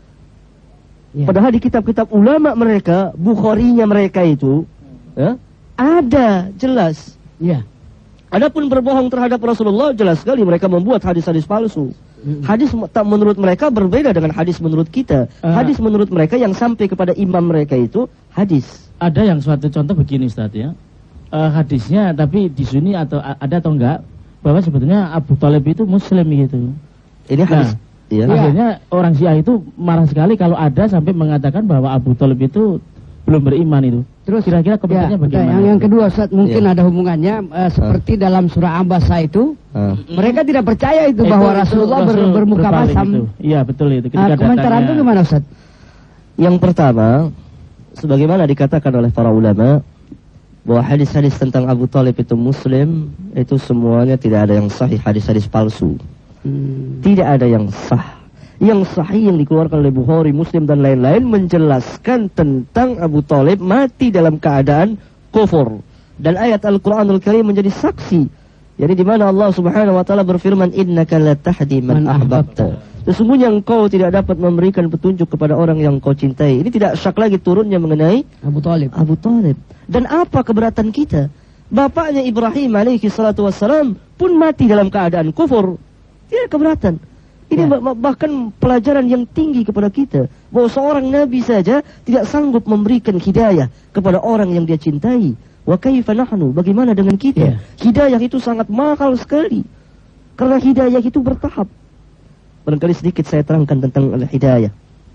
Ya. Padahal di kitab-kitab ulama mereka, Bukharinya mereka itu, ya, ada jelas. Ya. Adapun berbohong terhadap Rasulullah, jelas sekali mereka membuat hadis-hadis palsu. Hadis menurut mereka berbeda dengan hadis menurut kita. Hadis menurut mereka yang sampai kepada imam mereka itu hadis. Ada yang suatu contoh begini Ustaz, ya. Hadisnya tapi di sini atau ada atau enggak bahwa sebetulnya Abu Thalib itu muslim gitu. Ini hadis. Ya. Akhirnya orang Syiah itu marah sekali kalau ada sampai mengatakan bahwa Abu Thalib itu belum beriman itu. Terus kira-kira komentarnya bagaimana? Yang kedua Ustaz, mungkin ada hubungannya seperti dalam surah Abasa itu. Mereka tidak percaya itu bahwa Rasulullah bermuka masam. Iya, betul itu. Komentar itu gimana Ustaz? Yang pertama, sebagaimana dikatakan oleh para ulama, bahwa hadis-hadis tentang Abu Thalib itu muslim, itu semuanya tidak ada yang sahih, hadis-hadis palsu. Tidak ada yang sah. Yang sahih yang dikeluarkan oleh Bukhari, Muslim dan lain-lain menjelaskan tentang Abu Thalib mati dalam keadaan kufur. Dan ayat Al-Quranul Karim menjadi saksi. Jadi di mana Allah Subhanahu wa taala berfirman, innaka la tahdi man ahbabta. Sesungguhnya engkau tidak dapat memberikan petunjuk kepada orang yang kau cintai. Ini tidak syak lagi turunnya mengenai Abu Thalib. Dan apa keberatan kita? Bapaknya Ibrahim alaihi salatu wassalam pun mati dalam keadaan kufur. Tidak keberatan. Ini bahkan pelajaran yang tinggi kepada kita, bahwa seorang nabi saja tidak sanggup memberikan hidayah kepada orang yang dia cintai. Wa kaifa nahnu, bagaimana dengan kita? Hidayah itu sangat mahal sekali, karena hidayah itu bertahap. Barangkali sedikit saya terangkan tentang hidayah.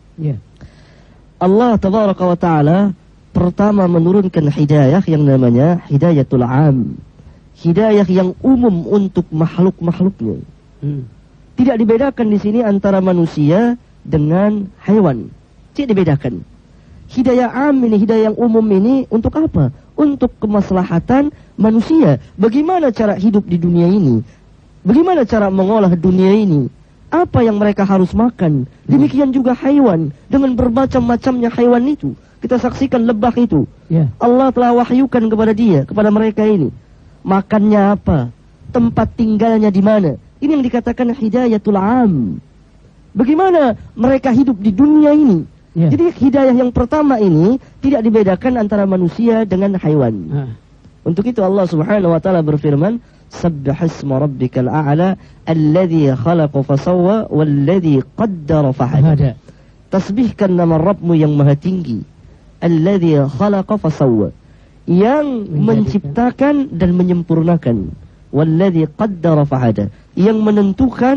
Allah tabaraka wa ta'ala pertama menurunkan hidayah yang namanya hidayatul am, hidayah yang umum untuk makhluk-makhluknya. Tidak dibedakan di sini antara manusia dengan hewan. Tidak dibedakan. Hidayah am ini, hidayah yang umum ini untuk apa? Untuk kemaslahatan manusia. Bagaimana cara hidup di dunia ini? Bagaimana cara mengolah dunia ini? Apa yang mereka harus makan? Demikian juga hewan. Dengan bermacam-macamnya hewan itu. Kita saksikan lebah itu. Allah telah wahyukan kepada dia, kepada mereka ini. Makannya apa? Tempat tinggalnya di mana? Ini yang dikatakan hidayatul am. Bagaimana mereka hidup di dunia ini. Jadi hidayah yang pertama ini tidak dibedakan antara manusia dengan hewan. Untuk itu Allah Subhanahu wa taala berfirman, Sabbihisma rabbikal a'la alladhi khalaqa fasawwa walladhi qaddara fahada. Tasbihkan nama Rabbmu yang maha tinggi, alladhi khalaqa fasawwa, yang menciptakan dan menyempurnakan, walladhi qaddara fahada, yang menentukan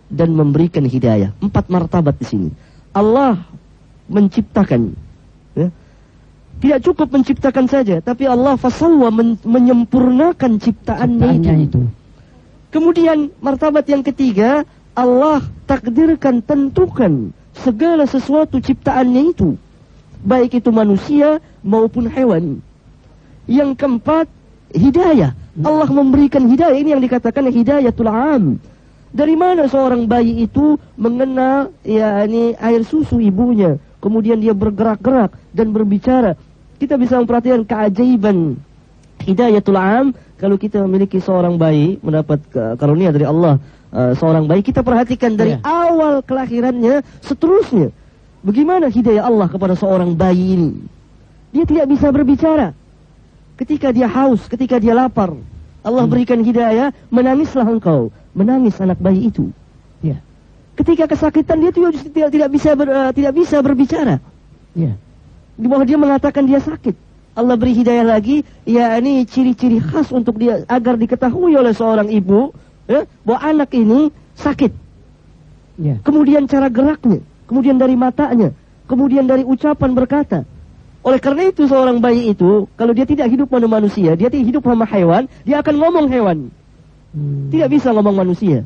dan memberikan hidayah. 4 martabat di sini. Allah menciptakan, ya. Tidak cukup menciptakan saja, tapi Allah fasawwa menyempurnakan ciptaannya itu. Kemudian martabat yang ketiga, Allah takdirkan, tentukan segala sesuatu ciptaannya itu, baik itu manusia maupun hewan. Yang keempat, hidayah. Allah memberikan hidayah. Ini yang dikatakan hidayatul am. Dari mana seorang bayi itu mengenal air susu ibunya, kemudian dia bergerak-gerak dan berbicara. Kita bisa memperhatikan keajaiban hidayatul am. Kalau kita memiliki seorang bayi, mendapat karunia dari Allah, seorang bayi, kita perhatikan dari awal kelahirannya seterusnya. Bagaimana hidayah Allah kepada seorang bayi ini? Dia tidak bisa berbicara. Ketika dia haus, ketika dia lapar, Allah berikan hidayah, menangislah engkau. Menangis anak bayi itu. Ya. Ketika kesakitan, dia tidak bisa berbicara. Ya. Di bawah dia mengatakan dia sakit. Allah beri hidayah lagi, ini ciri-ciri khas untuk dia agar diketahui oleh seorang ibu, ya, bahwa anak ini sakit. Ya. Kemudian cara geraknya, kemudian dari matanya, kemudian dari ucapan berkata. Oleh karena itu seorang bayi itu, kalau dia tidak hidup pada manusia, dia tidak hidup sama hewan, dia akan ngomong hewan. Tidak bisa ngomong manusia.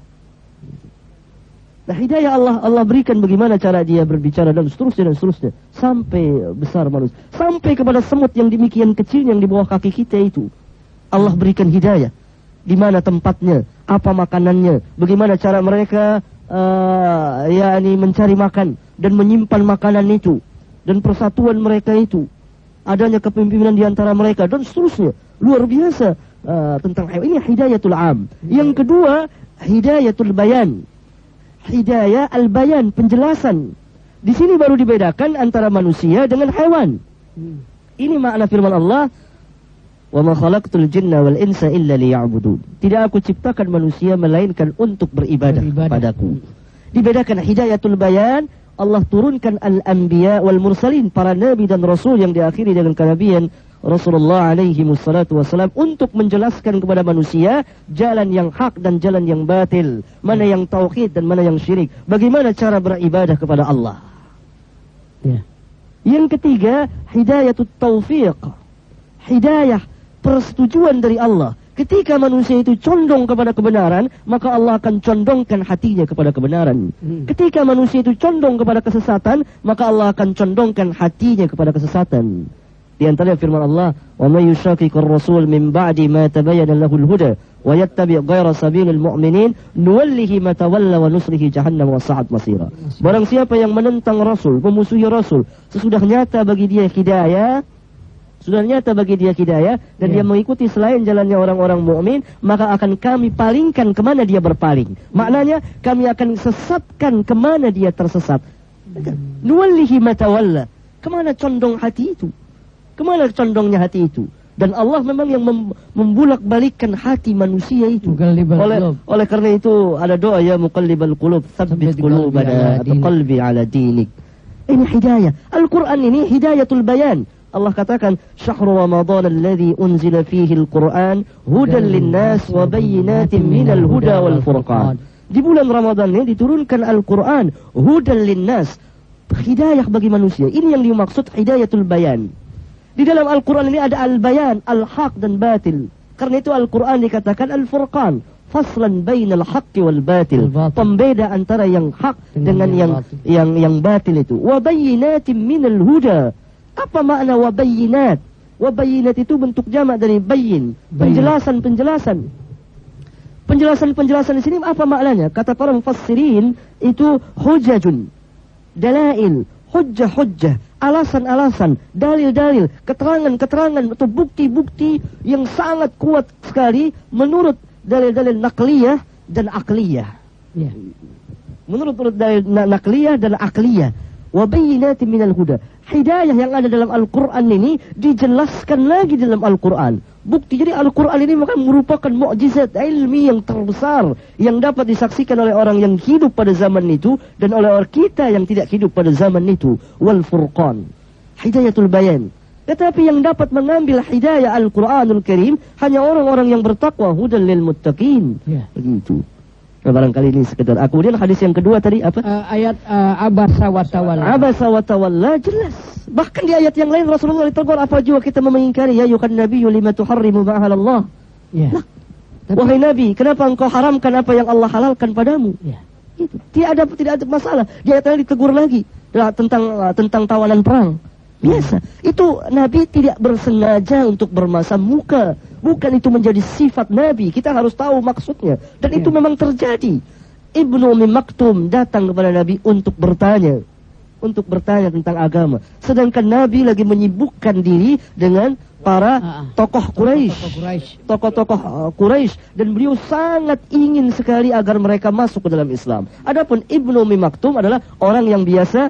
Nah, hidayah Allah berikan bagaimana cara dia berbicara dan seterusnya sampai besar manusia, sampai kepada semut yang demikian kecil yang di bawah kaki kita itu. Allah berikan hidayah. Di mana tempatnya, apa makanannya, bagaimana cara mereka mencari makan dan menyimpan makanan itu, dan persatuan mereka itu, adanya kepemimpinan di antara mereka dan seterusnya. Luar biasa tentang ini hidayatul am. Yang kedua, hidayatul bayan. Hidayah al-bayan, penjelasan. Di sini baru dibedakan antara manusia dengan hewan. Ini makna firman Allah, "Wa ma khalaqtul jinna wal insa illa liya'budun." Tidak aku ciptakan manusia melainkan untuk beribadah padaku. Dibedakan hidayatul bayan, Allah turunkan al-anbiya wal mursalin, para nabi dan rasul yang diakhiri dengan kenabian Rasulullah alaihi wassalatu wassalam, untuk menjelaskan kepada manusia jalan yang hak dan jalan yang batil, mana yang tauhid dan mana yang syirik, bagaimana cara beribadah kepada Allah. Ya. Yang ketiga, hidayatut taufiq, hidayah persetujuan dari Allah. Ketika manusia itu condong kepada kebenaran, maka Allah akan condongkan hatinya kepada kebenaran. Ketika manusia itu condong kepada kesesatan, maka Allah akan condongkan hatinya kepada kesesatan. Di antara firman Allah, "Wa may yushaqiqir rasul min ba'di ma tabayyana lahul huda wa yattabi' ghayra sabilil mu'minin nuwallihi ma tawalla wa nuslihi jahannam wa sa'at masira." Barang siapa yang menentang Rasul, memusuhi Rasul, sesudah nyata bagi dia hidayah, dan dia mengikuti selain jalannya orang-orang mukmin, maka akan kami palingkan kemana dia berpaling. Maknanya kami akan sesatkan kemana dia tersesat. Nuwallihi ma tawalla. Kemana condong hati itu? Kemana condongnya hati itu? Dan Allah memang yang membulak-balikkan hati manusia itu. Oleh karena itu ada doa, ya muqallibal qulub, tsabbit qulubana biqalbi ala dinik. Ini hidayah. Al-Quran ini hidayatul bayan. Allah katakan, "Syahrul Ramadan alladzi unzila fihi al-Quran hudan lin-nas wa bayyinatin minal huda wal furqan." Di bulan Ramadan ini diturunkan Al-Quran, hudan lin-nas, hidayah bagi manusia. Ini yang dimaksud hidayatul bayan. Di dalam Al-Quran ini ada al-bayan, al-haq dan batil. Karena itu Al-Quran dikatakan al-furqan, faslan bainal haqqi wal batil, pembeda antara yang hak dengan yang batil itu. Wa bayyinatin minal huda. Apa makna wa bayyinat? Wa bayyinat itu bentuk jamak dari bayyin, penjelasan. Penjelasan di sini apa maknanya? Kata para mufassirin itu hujajun, dalail, hujjah, alasan-alasan, dalil-dalil, keterangan-keterangan atau bukti-bukti yang sangat kuat sekali menurut dalil-dalil nakliyah dan akliyah. Ya. Menurut dalil nakliyah dan akliyah. Wa bayyinatin minal huda. Hidayah yang ada dalam Al-Quran ini dijelaskan lagi dalam Al-Quran. Bukti, jadi Al-Quran ini merupakan mukjizat ilmi yang terbesar yang dapat disaksikan oleh orang yang hidup pada zaman itu dan oleh orang kita yang tidak hidup pada zaman itu. Wal furqan, hidayatul bayan. Tetapi yang dapat mengambil hidayah Al-Quranul Karim hanya orang-orang yang bertakwa, hudan lil muttaqin. Begitu. Nah, barangkali ini sekedar aku. Kemudian hadis yang kedua tadi apa? Ayat abasa wa tawalla. Abasa wa tawalla jelas. Bahkan di ayat yang lain Rasulullah ditegur, apa juga kita mengingkari ya yukan nabiyyu lima tuharrimu ma'ahalallah. Ya. Nah, wahai Nabi, kenapa engkau haramkan apa yang Allah halalkan padamu? Ya. Itu tidak ada masalah. Di ayat lain ditegur lagi tentang tawanan perang. Biasa. Itu Nabi tidak bersengaja untuk bermasam muka. Bukan itu menjadi sifat Nabi. Kita harus tahu maksudnya. Dan itu memang terjadi. Ibnu Ummi Maktum datang kepada Nabi untuk bertanya. Untuk bertanya tentang agama. Sedangkan Nabi lagi menyibukkan diri dengan para tokoh Quraisy. Tokoh-tokoh Quraisy. Dan beliau sangat ingin sekali agar mereka masuk ke dalam Islam. Adapun Ibnu Ummi Maktum adalah orang yang biasa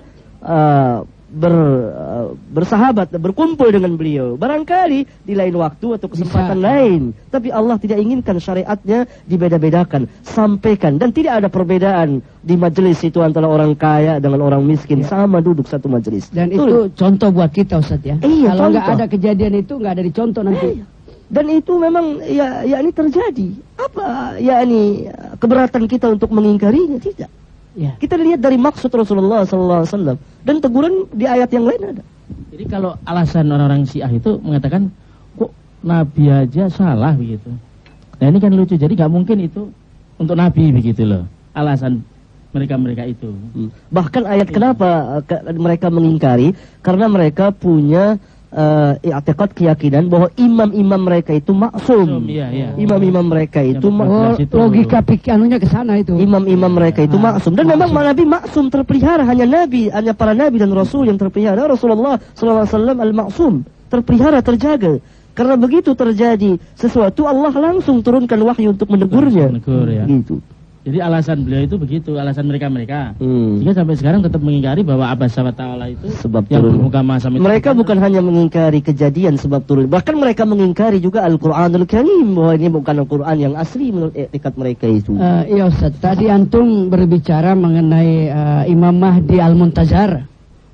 bersahabat, berkumpul dengan beliau. Barangkali di lain waktu atau kesempatan lain. Tapi Allah tidak inginkan syariatnya dibeda-bedakan. Sampaikan. Dan tidak ada perbedaan di majelis itu antara orang kaya dengan orang miskin. Sama duduk satu majelis. Dan itu contoh buat kita, Ustaz ya. Iya, kalau nggak ada kejadian itu, nggak ada dicontoh nanti. Dan itu memang ya ini terjadi. Apa ya ini keberatan kita untuk mengingkarinya? Tidak. Ya. Kita lihat dari maksud Rasulullah SAW dan teguran di ayat yang lain ada. Jadi kalau alasan orang-orang Syiah itu mengatakan kok Nabi aja salah begitu. Nah ini kan lucu. Jadi nggak mungkin itu untuk Nabi begitu loh. Alasan mereka itu. Bahkan ayat kenapa mereka mengingkari? Karena mereka punya i'tiqad, keyakinan bahwa imam-imam mereka itu maksum. Imam-imam mereka itu logika pikirannya ke sana itu. Imam-imam mereka itu maksum. Dan memang Nabi maksum, terpelihara. Hanya para nabi dan rasul yang terpelihara. Rasulullah SAW al-maksum, terpelihara, terjaga. Karena begitu terjadi sesuatu, Allah langsung turunkan wahyu untuk menegurnya. Gitu. Jadi alasan beliau itu begitu, alasan mereka. Jika sampai sekarang tetap mengingkari bahwa Abasa wa Tawalla itu sebab yang turun. bermuka masam itu. Mereka bukan hanya mengingkari kejadian sebab turun, bahkan mereka mengingkari juga Al-Qur'anul Karim, bahwa ini bukan Al-Qur'an yang asli menurut etikat mereka itu. Iya Ustaz, tadi antum berbicara mengenai Imam Mahdi Al-Muntazar.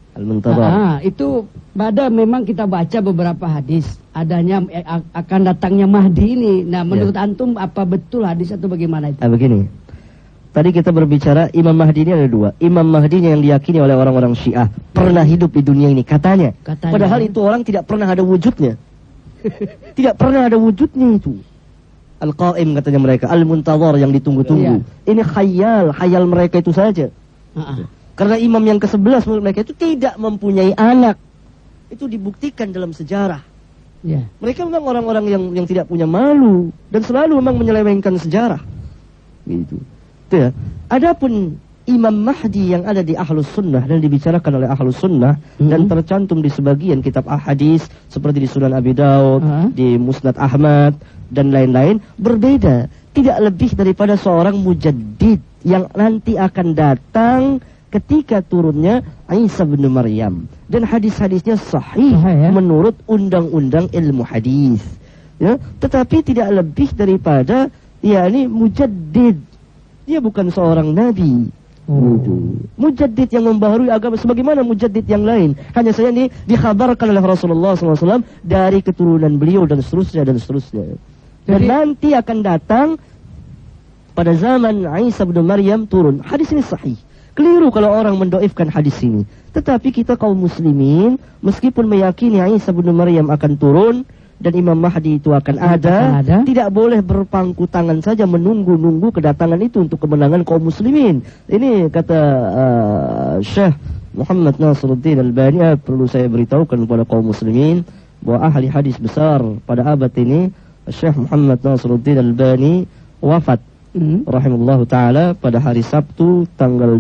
Itu pada memang kita baca beberapa hadis adanya akan datangnya Mahdi ini. Nah, menurut antum apa betul hadis atau bagaimana itu? Begini. Tadi kita berbicara Imam Mahdi ini ada dua. Imam Mahdi yang diyakini oleh orang-orang Syiah pernah hidup di dunia ini katanya. Padahal itu orang tidak pernah ada wujudnya. Tidak pernah ada wujudnya itu. Al-Qaim katanya mereka, Al-Muntazar yang ditunggu-tunggu. Ini khayal mereka itu saja. Karena imam yang ke-11 menurut mereka itu tidak mempunyai anak. Itu dibuktikan dalam sejarah. Mereka memang orang-orang yang tidak punya malu dan selalu memang menyelewengkan sejarah. Gitu. Ya. Adapun Imam Mahdi yang ada di Ahlus Sunnah dan dibicarakan oleh Ahlus Sunnah dan tercantum di sebagian kitab ahadis seperti di Sunan Abi Daud, di Musnad Ahmad dan lain-lain, berbeda. Tidak lebih daripada seorang mujaddid yang nanti akan datang ketika turunnya Isa bin Maryam. Dan hadis-hadisnya sahih menurut undang-undang ilmu hadis. Ya, tetapi tidak lebih daripada yakni mujaddid. Dia bukan seorang nabi. Mujaddid yang membaharui agama sebagaimana mujaddid yang lain. Hanya saja ini dikhabarkan oleh Rasulullah SAW dari keturunan beliau dan seterusnya. Dan nanti akan datang pada zaman Isa bin Maryam turun. Hadis ini sahih. Keliru kalau orang mendoifkan hadis ini. Tetapi kita kaum muslimin meskipun meyakini Isa bin Maryam akan turun dan Imam Mahdi itu akan ada, tidak boleh berpangku tangan saja menunggu-nunggu kedatangan itu untuk kemenangan kaum muslimin. Ini kata Syekh Muhammad Nasiruddin Albani, perlu saya beritahukan kepada kaum muslimin bahwa ahli hadis besar pada abad ini, Syekh Muhammad Nasiruddin Albani wafat rahimahullah ta'ala pada hari Sabtu tanggal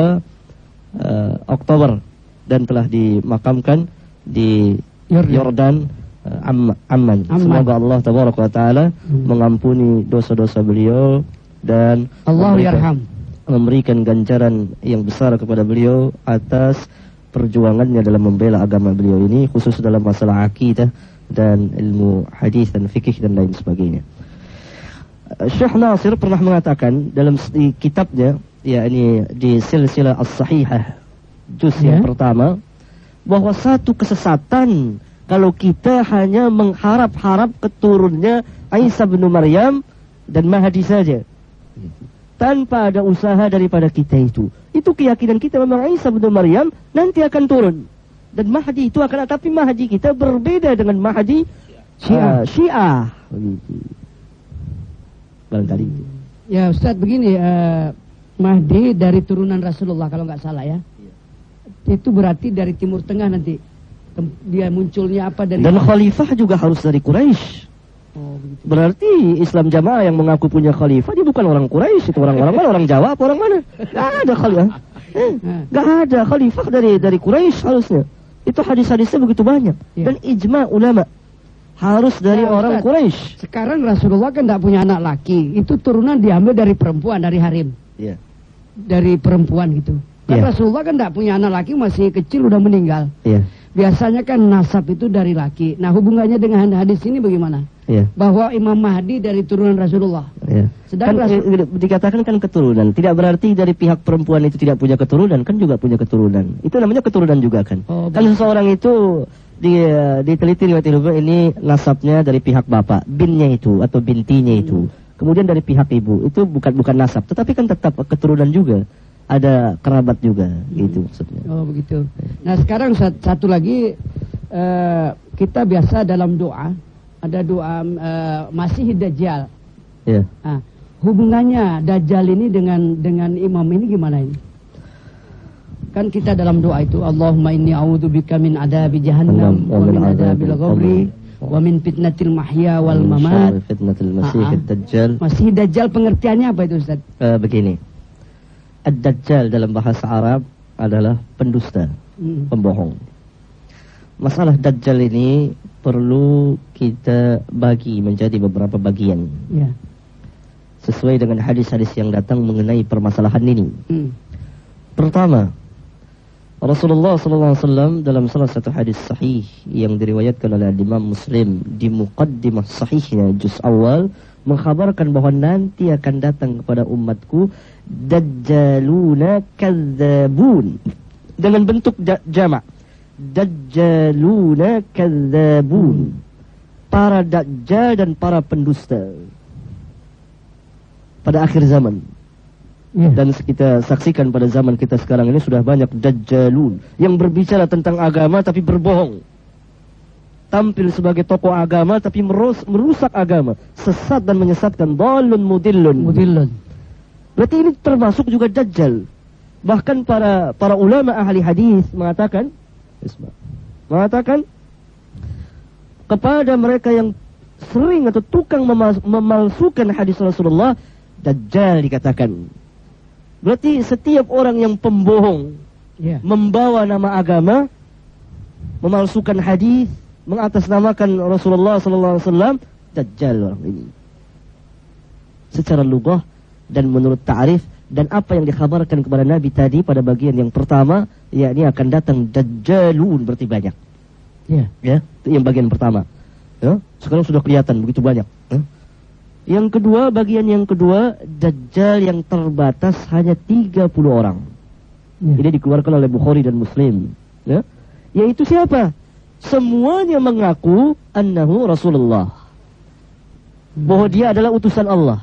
2 Oktober dan telah dimakamkan di Yordan, Amman. Semoga Allah tabaraka wa taala mengampuni dosa-dosa beliau dan memberikan ganjaran yang besar kepada beliau atas perjuangannya dalam membela agama beliau ini, khusus dalam masalah akidah dan ilmu hadis dan fikih dan lain sebagainya. Syekh Nasir pernah mengatakan dalam kitabnya, yakni di Silsilah As-Sahihah juz yang pertama, bahwa satu kesesatan kalau kita hanya mengharap-harap keturunnya Isa bin Maryam dan Mahdi saja. tanpa ada usaha daripada kita itu. Itu keyakinan kita, memang Isa bin Maryam nanti akan turun. Dan Mahdi itu akan, tapi Mahdi kita berbeda dengan Mahdi Syiah. Barangkali. Ya Ustaz, begini, Mahdi dari turunan Rasulullah kalau nggak salah ya. Itu berarti dari Timur Tengah nanti. Dia munculnya apa dari... Dan khalifah juga harus dari Quraisy. Oh, begitu. Berarti Islam Jamaah yang mengaku punya khalifah, dia bukan orang Quraisy, itu orang-orang mana? Orang Jawa apa orang mana? Gak ada khalifah. Gak ada khalifah dari Quraisy harusnya. Itu hadis-hadisnya begitu banyak. Ya. Dan ijma ulama harus dari orang Quraisy. Sekarang Rasulullah kan tidak punya anak laki, itu turunan diambil dari perempuan, dari harim. Ya. Dari perempuan gitu. Kan Ya. Rasulullah kan tidak punya anak laki, masih kecil udah meninggal. Ya. Biasanya kan nasab itu dari laki. Nah, hubungannya dengan hadis ini bagaimana? Ya. Bahwa Imam Mahdi dari turunan Rasulullah. Ya. Sedang Kan, dikatakan kan keturunan. Tidak berarti dari pihak perempuan itu tidak punya keturunan, kan juga punya keturunan. Itu namanya keturunan juga kan. Kan seseorang itu diteliti riwayat ilmu ini nasabnya dari pihak bapak, binnya itu atau bintinya itu. Kemudian dari pihak ibu, itu bukan nasab, tetapi kan tetap keturunan juga. Ada kerabat juga, gitu maksudnya. Oh begitu. Nah sekarang satu lagi, kita biasa dalam doa, ada doa Masih Dajjal. Ya. Nah, hubungannya Dajjal ini dengan imam ini gimana ini? Kan kita dalam doa itu, Allahumma inni a'udzubika min adabi jahannam wa min adabil qabri wa min fitnatil mahya wal mamat. Fitnatil Masih Dajjal. Masih Dajjal pengertiannya apa itu Ustaz? Begini. Ad-Dajjal dalam bahasa Arab adalah pendusta, pembohong. Masalah Dajjal ini perlu kita bagi menjadi beberapa bagian. Ya. Sesuai dengan hadis-hadis yang datang mengenai permasalahan ini. Pertama, Rasulullah SAW dalam salah satu hadis sahih yang diriwayatkan oleh Imam Muslim di muqaddimah sahihnya juz awal, mengkhabarkan bahwa nanti akan datang kepada umatku Dajjaluna kadzabun, dengan bentuk jamak. Dajjaluna kadzabun, para dajjal dan para pendusta pada akhir zaman. Dan kita saksikan pada zaman kita sekarang ini sudah banyak dajjalun yang berbicara tentang agama tapi berbohong. Tampil sebagai tokoh agama tapi merusak agama, sesat dan menyesatkan, dhalun mudillun. Berarti ini termasuk juga dajjal. Bahkan para ulama ahli hadis mengatakan kepada mereka yang sering atau tukang memalsukan hadis Rasulullah, dajjal dikatakan. Berarti setiap orang yang pembohong, membawa nama agama, memalsukan hadis, mengatasnamakan Rasulullah SAW, dajjal orang ini. Secara lughah dan menurut ta'rif dan apa yang dikhabarkan kepada Nabi tadi pada bagian yang pertama, yakni akan datang dajjalun, berarti banyak. Ya, itu yang bagian pertama. Ya, sekarang sudah kelihatan begitu banyak. Ya. Yang kedua, bagian yang kedua, dajjal yang terbatas hanya 30 orang. Ini dikeluarkan oleh Bukhari dan Muslim. Ya. Yaitu siapa? Semuanya mengaku annahu Rasulullah, bahwa dia adalah utusan Allah.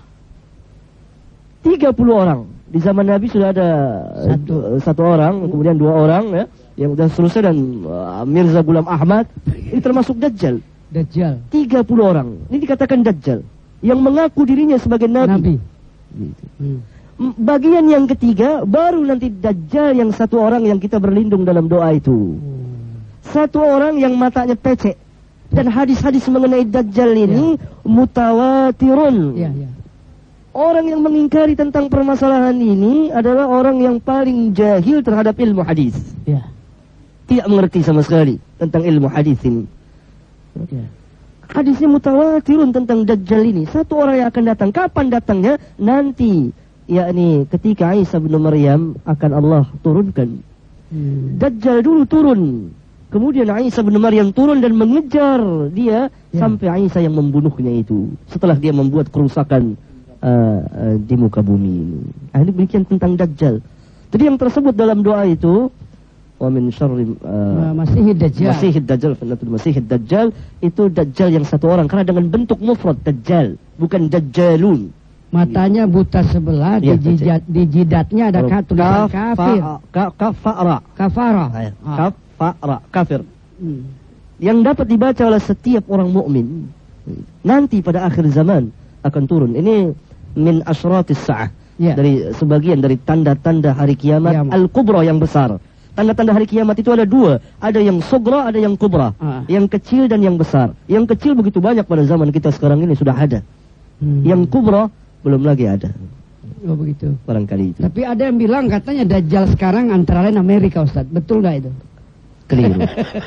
30 orang. Di zaman Nabi sudah ada satu orang, kemudian 2 orang, ya, yang dan seterusnya, dan Mirza Ghulam Ahmad. Ini termasuk Dajjal. 30 orang. Ini dikatakan Dajjal yang mengaku dirinya sebagai Nabi. Bagian yang ketiga, baru nanti Dajjal yang satu orang yang kita berlindung dalam doa itu. Satu orang yang matanya pecek. Dan hadis-hadis mengenai Dajjal ini mutawatirun. Orang yang mengingkari tentang permasalahan ini adalah orang yang paling jahil terhadap ilmu hadis. Tidak mengerti sama sekali tentang ilmu hadis ini. Hadisnya mutawatirun tentang Dajjal ini. Satu orang yang akan datang. Kapan datangnya? Nanti, yakni ketika Isa bin Maryam akan Allah turunkan. Dajjal dulu turun, kemudian Isa bin Maryam turun dan mengejar dia sampai Isa yang membunuhnya itu. Setelah dia membuat kerusakan di muka bumi ini. Ini demikian tentang Dajjal. Jadi yang tersebut dalam doa itu, wa min syarri Masihid Dajjal, Masihid Dajjal, itu Dajjal yang satu orang, karena dengan bentuk mufrad Dajjal, bukan Dajjalun. Matanya buta sebelah, Ya, di jidatnya ada tulisan kafir. Kafara. Kafara. Kafara, kafir. Yang dapat dibaca oleh setiap orang mukmin nanti pada akhir zaman akan turun. Ini min asyratis sa'ah. Ya. Dari sebagian dari tanda-tanda hari kiamat al-kubra yang besar. Tanda-tanda hari kiamat itu ada dua. Ada yang sugra, ada yang kubra. Yang kecil dan yang besar. Yang kecil begitu banyak pada zaman kita sekarang ini sudah ada. Yang kubra belum lagi ada. Oh begitu. Barangkali itu. Tapi ada yang bilang katanya Dajjal sekarang antara lain Amerika, Ustaz. Betul nggak itu? Keliru.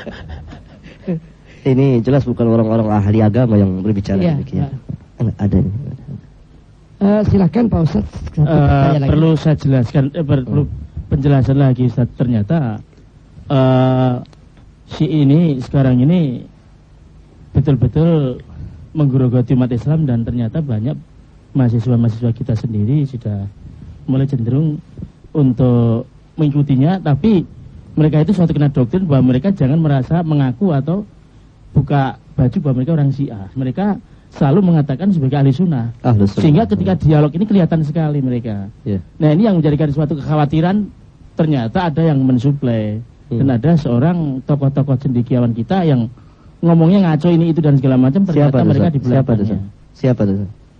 Ini jelas bukan orang-orang ahli agama yang berbicara demikian. Ada. Silakan Pak Ustaz. Perlu saya jelaskan, perlu penjelasan lagi Ustaz. Ternyata si ini sekarang ini betul-betul menggerogoti umat Islam, dan ternyata banyak mahasiswa-mahasiswa kita sendiri sudah mulai cenderung untuk mengikutinya. Tapi mereka itu suatu kena doktrin bahwa mereka jangan merasa mengaku atau buka baju bahwa mereka orang Syiah. Mereka selalu mengatakan sebagai ahli sunnah. Sehingga ketika dialog ini kelihatan sekali mereka. Nah ini yang menjadikan suatu kekhawatiran. Ternyata ada yang mensuplai. Dan ada seorang tokoh-tokoh cendekiawan kita yang ngomongnya ngaco ini itu dan segala macam. Ternyata mereka di belakangnya. Siapa itu?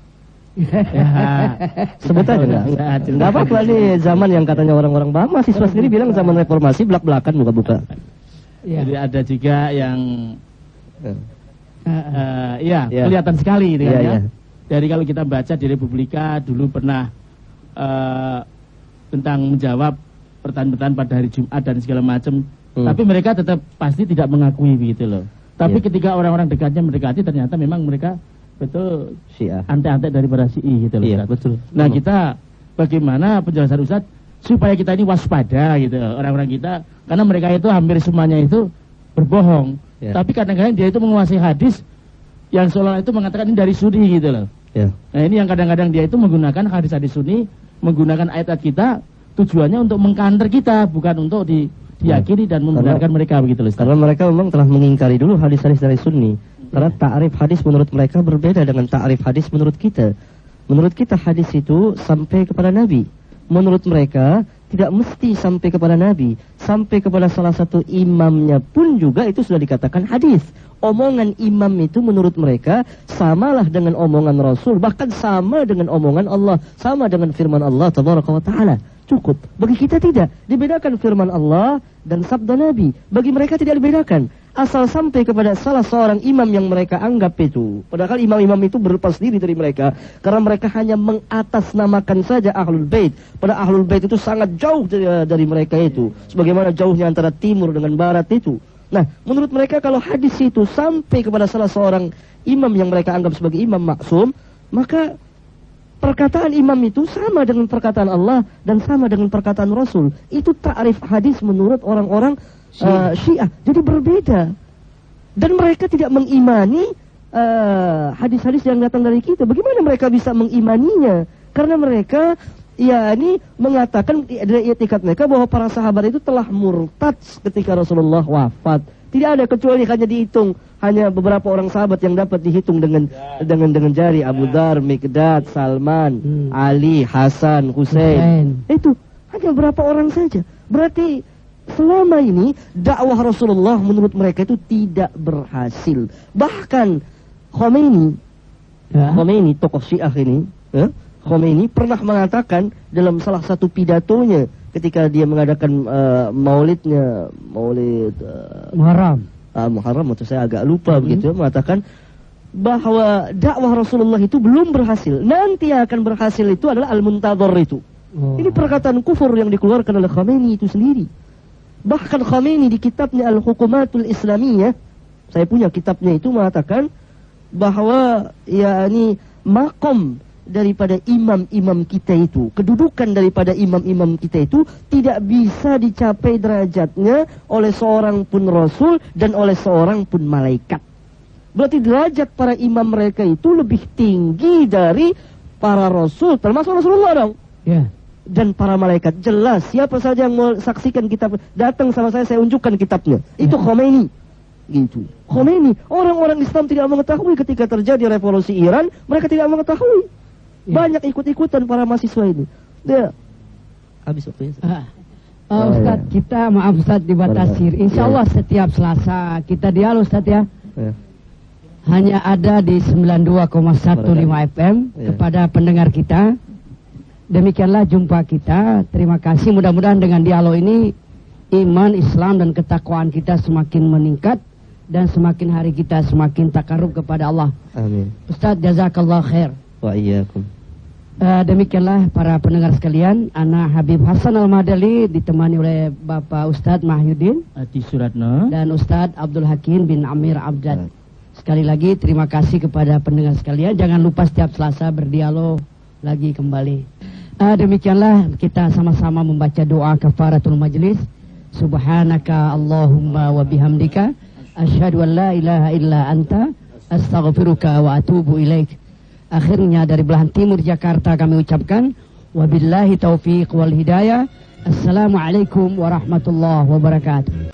Sebut aja enggak apa-apa, nih zaman yang katanya orang-orang mahasiswa sendiri bilang zaman reformasi belak-belakan buka-buka. Jadi ada juga yang kelihatan sekali gitu ya. Dari kalau kita baca di Republika dulu pernah tentang menjawab pertanyaan-pertanyaan pada hari Jumat dan segala macam. Tapi mereka tetap pasti tidak mengakui begitu loh. Tapi ketika orang-orang dekatnya mendekati, ternyata memang mereka betul antek-antek daripada Syi'i gitu loh. Iya, betul. Nah, kita bagaimana penjelasan Ustaz supaya kita ini waspada gitu orang-orang kita, karena mereka itu hampir semuanya itu berbohong. Tapi kadang-kadang dia itu menguasai hadis yang seolah itu mengatakan ini dari Sunni gitu loh. Nah, ini yang kadang-kadang dia itu menggunakan hadis-hadis Sunni, menggunakan ayat-ayat kita tujuannya untuk mengkanter kita, bukan untuk diyakini dan membenarkan mereka begitu loh. Karena mereka memang telah mengingkari dulu hadis-hadis dari Sunni. Karena ta'rif hadis menurut mereka berbeda dengan ta'rif hadis menurut kita. Menurut kita hadis itu sampai kepada Nabi. Menurut mereka tidak mesti sampai kepada Nabi. Sampai kepada salah satu imamnya pun juga itu sudah dikatakan hadis. Omongan imam itu menurut mereka samalah dengan omongan Rasul. Bahkan sama dengan omongan Allah. Sama dengan firman Allah Tabaraka wa Ta'ala. Cukup. Bagi kita tidak. Dibedakan firman Allah dan sabda Nabi. Bagi mereka tidak dibedakan. Asal sampai kepada salah seorang imam yang mereka anggap itu. Padahal imam-imam itu berlepas diri dari mereka. Karena mereka hanya mengatasnamakan saja Ahlul Bait. Pada Ahlul Bait itu sangat jauh dari mereka itu. Sebagaimana jauhnya antara timur dengan barat itu. Nah, menurut mereka kalau hadis itu sampai kepada salah seorang imam yang mereka anggap sebagai imam maksum, maka perkataan imam itu sama dengan perkataan Allah dan sama dengan perkataan Rasul. Itu ta'rif hadis menurut orang-orang Syiah. Jadi berbeda. Dan mereka tidak mengimani hadis-hadis yang datang dari kita. Bagaimana mereka bisa mengimaninya? Karena mereka mengatakan dari etikat mereka bahwa para sahabat itu telah murtad ketika Rasulullah wafat. Tidak ada kecuali hanya dihitung, hanya beberapa orang sahabat yang dapat dihitung dengan jari. Abu Dzar, Miqdad, Salman, Ali, Hasan, Husain. Itu hanya beberapa orang saja. Berarti selama ini dakwah Rasulullah menurut mereka itu tidak berhasil. Bahkan Khomeini, tokoh Syiah ini, Khomeini pernah mengatakan dalam salah satu pidatonya ketika dia mengadakan maulid Muharram atau saya agak lupa begitu, mengatakan bahwa dakwah Rasulullah itu belum berhasil. Nanti yang akan berhasil itu adalah al-muntadhar itu. Ini perkataan kufur yang dikeluarkan oleh Khomeini itu sendiri. Bahkan Khomeini di kitabnya Al-Hukumatul Islamiyah, saya punya kitabnya itu, mengatakan bahwa makom daripada imam-imam kita itu, kedudukan daripada imam-imam kita itu tidak bisa dicapai derajatnya oleh seorang pun Rasul dan oleh seorang pun malaikat. Berarti derajat para imam mereka itu lebih tinggi dari para Rasul, termasuk Rasulullah dong. Dan para malaikat. Jelas, siapa saja yang mau saksikan kitab, datang sama saya unjukkan kitabnya. Itu Khomeini. Gitu. Khomeini, orang-orang Islam tidak mengetahui ketika terjadi revolusi Iran, mereka tidak mengetahui. Banyak ikut-ikutan para mahasiswa ini. Dia habis waktunya. Ustaz, kita maaf Ustaz dibatasi. Insya Allah setiap Selasa kita dialog Ustaz ya. Hanya ada di 92,15 FM kepada pendengar kita. Demikianlah jumpa kita. Terima kasih. Mudah-mudahan dengan dialog ini iman, Islam dan ketakwaan kita semakin meningkat dan semakin hari kita semakin takarub kepada Allah. Amin. Ustaz, jazakallah khair. Wa iyyakum. Demikianlah para pendengar sekalian, Ana Habib Hasan Al-Madali ditemani oleh Bapak Ustadz Mahyudin Adi Suratno dan Ustadz Abdul Hakim bin Amir Abdad. Sekali lagi terima kasih kepada pendengar sekalian. Jangan lupa setiap Selasa berdialog lagi kembali. Demikianlah kita sama-sama membaca doa kafaratul majlis. Subhanaka Allahumma wa bihamdika asyhadu an la ilaha illa anta astaghfiruka wa atubu ilaik. Akhirnya dari belahan timur Jakarta kami ucapkan wabillahi taufiq wal hidayah. Assalamualaikum warahmatullahi wabarakatuh.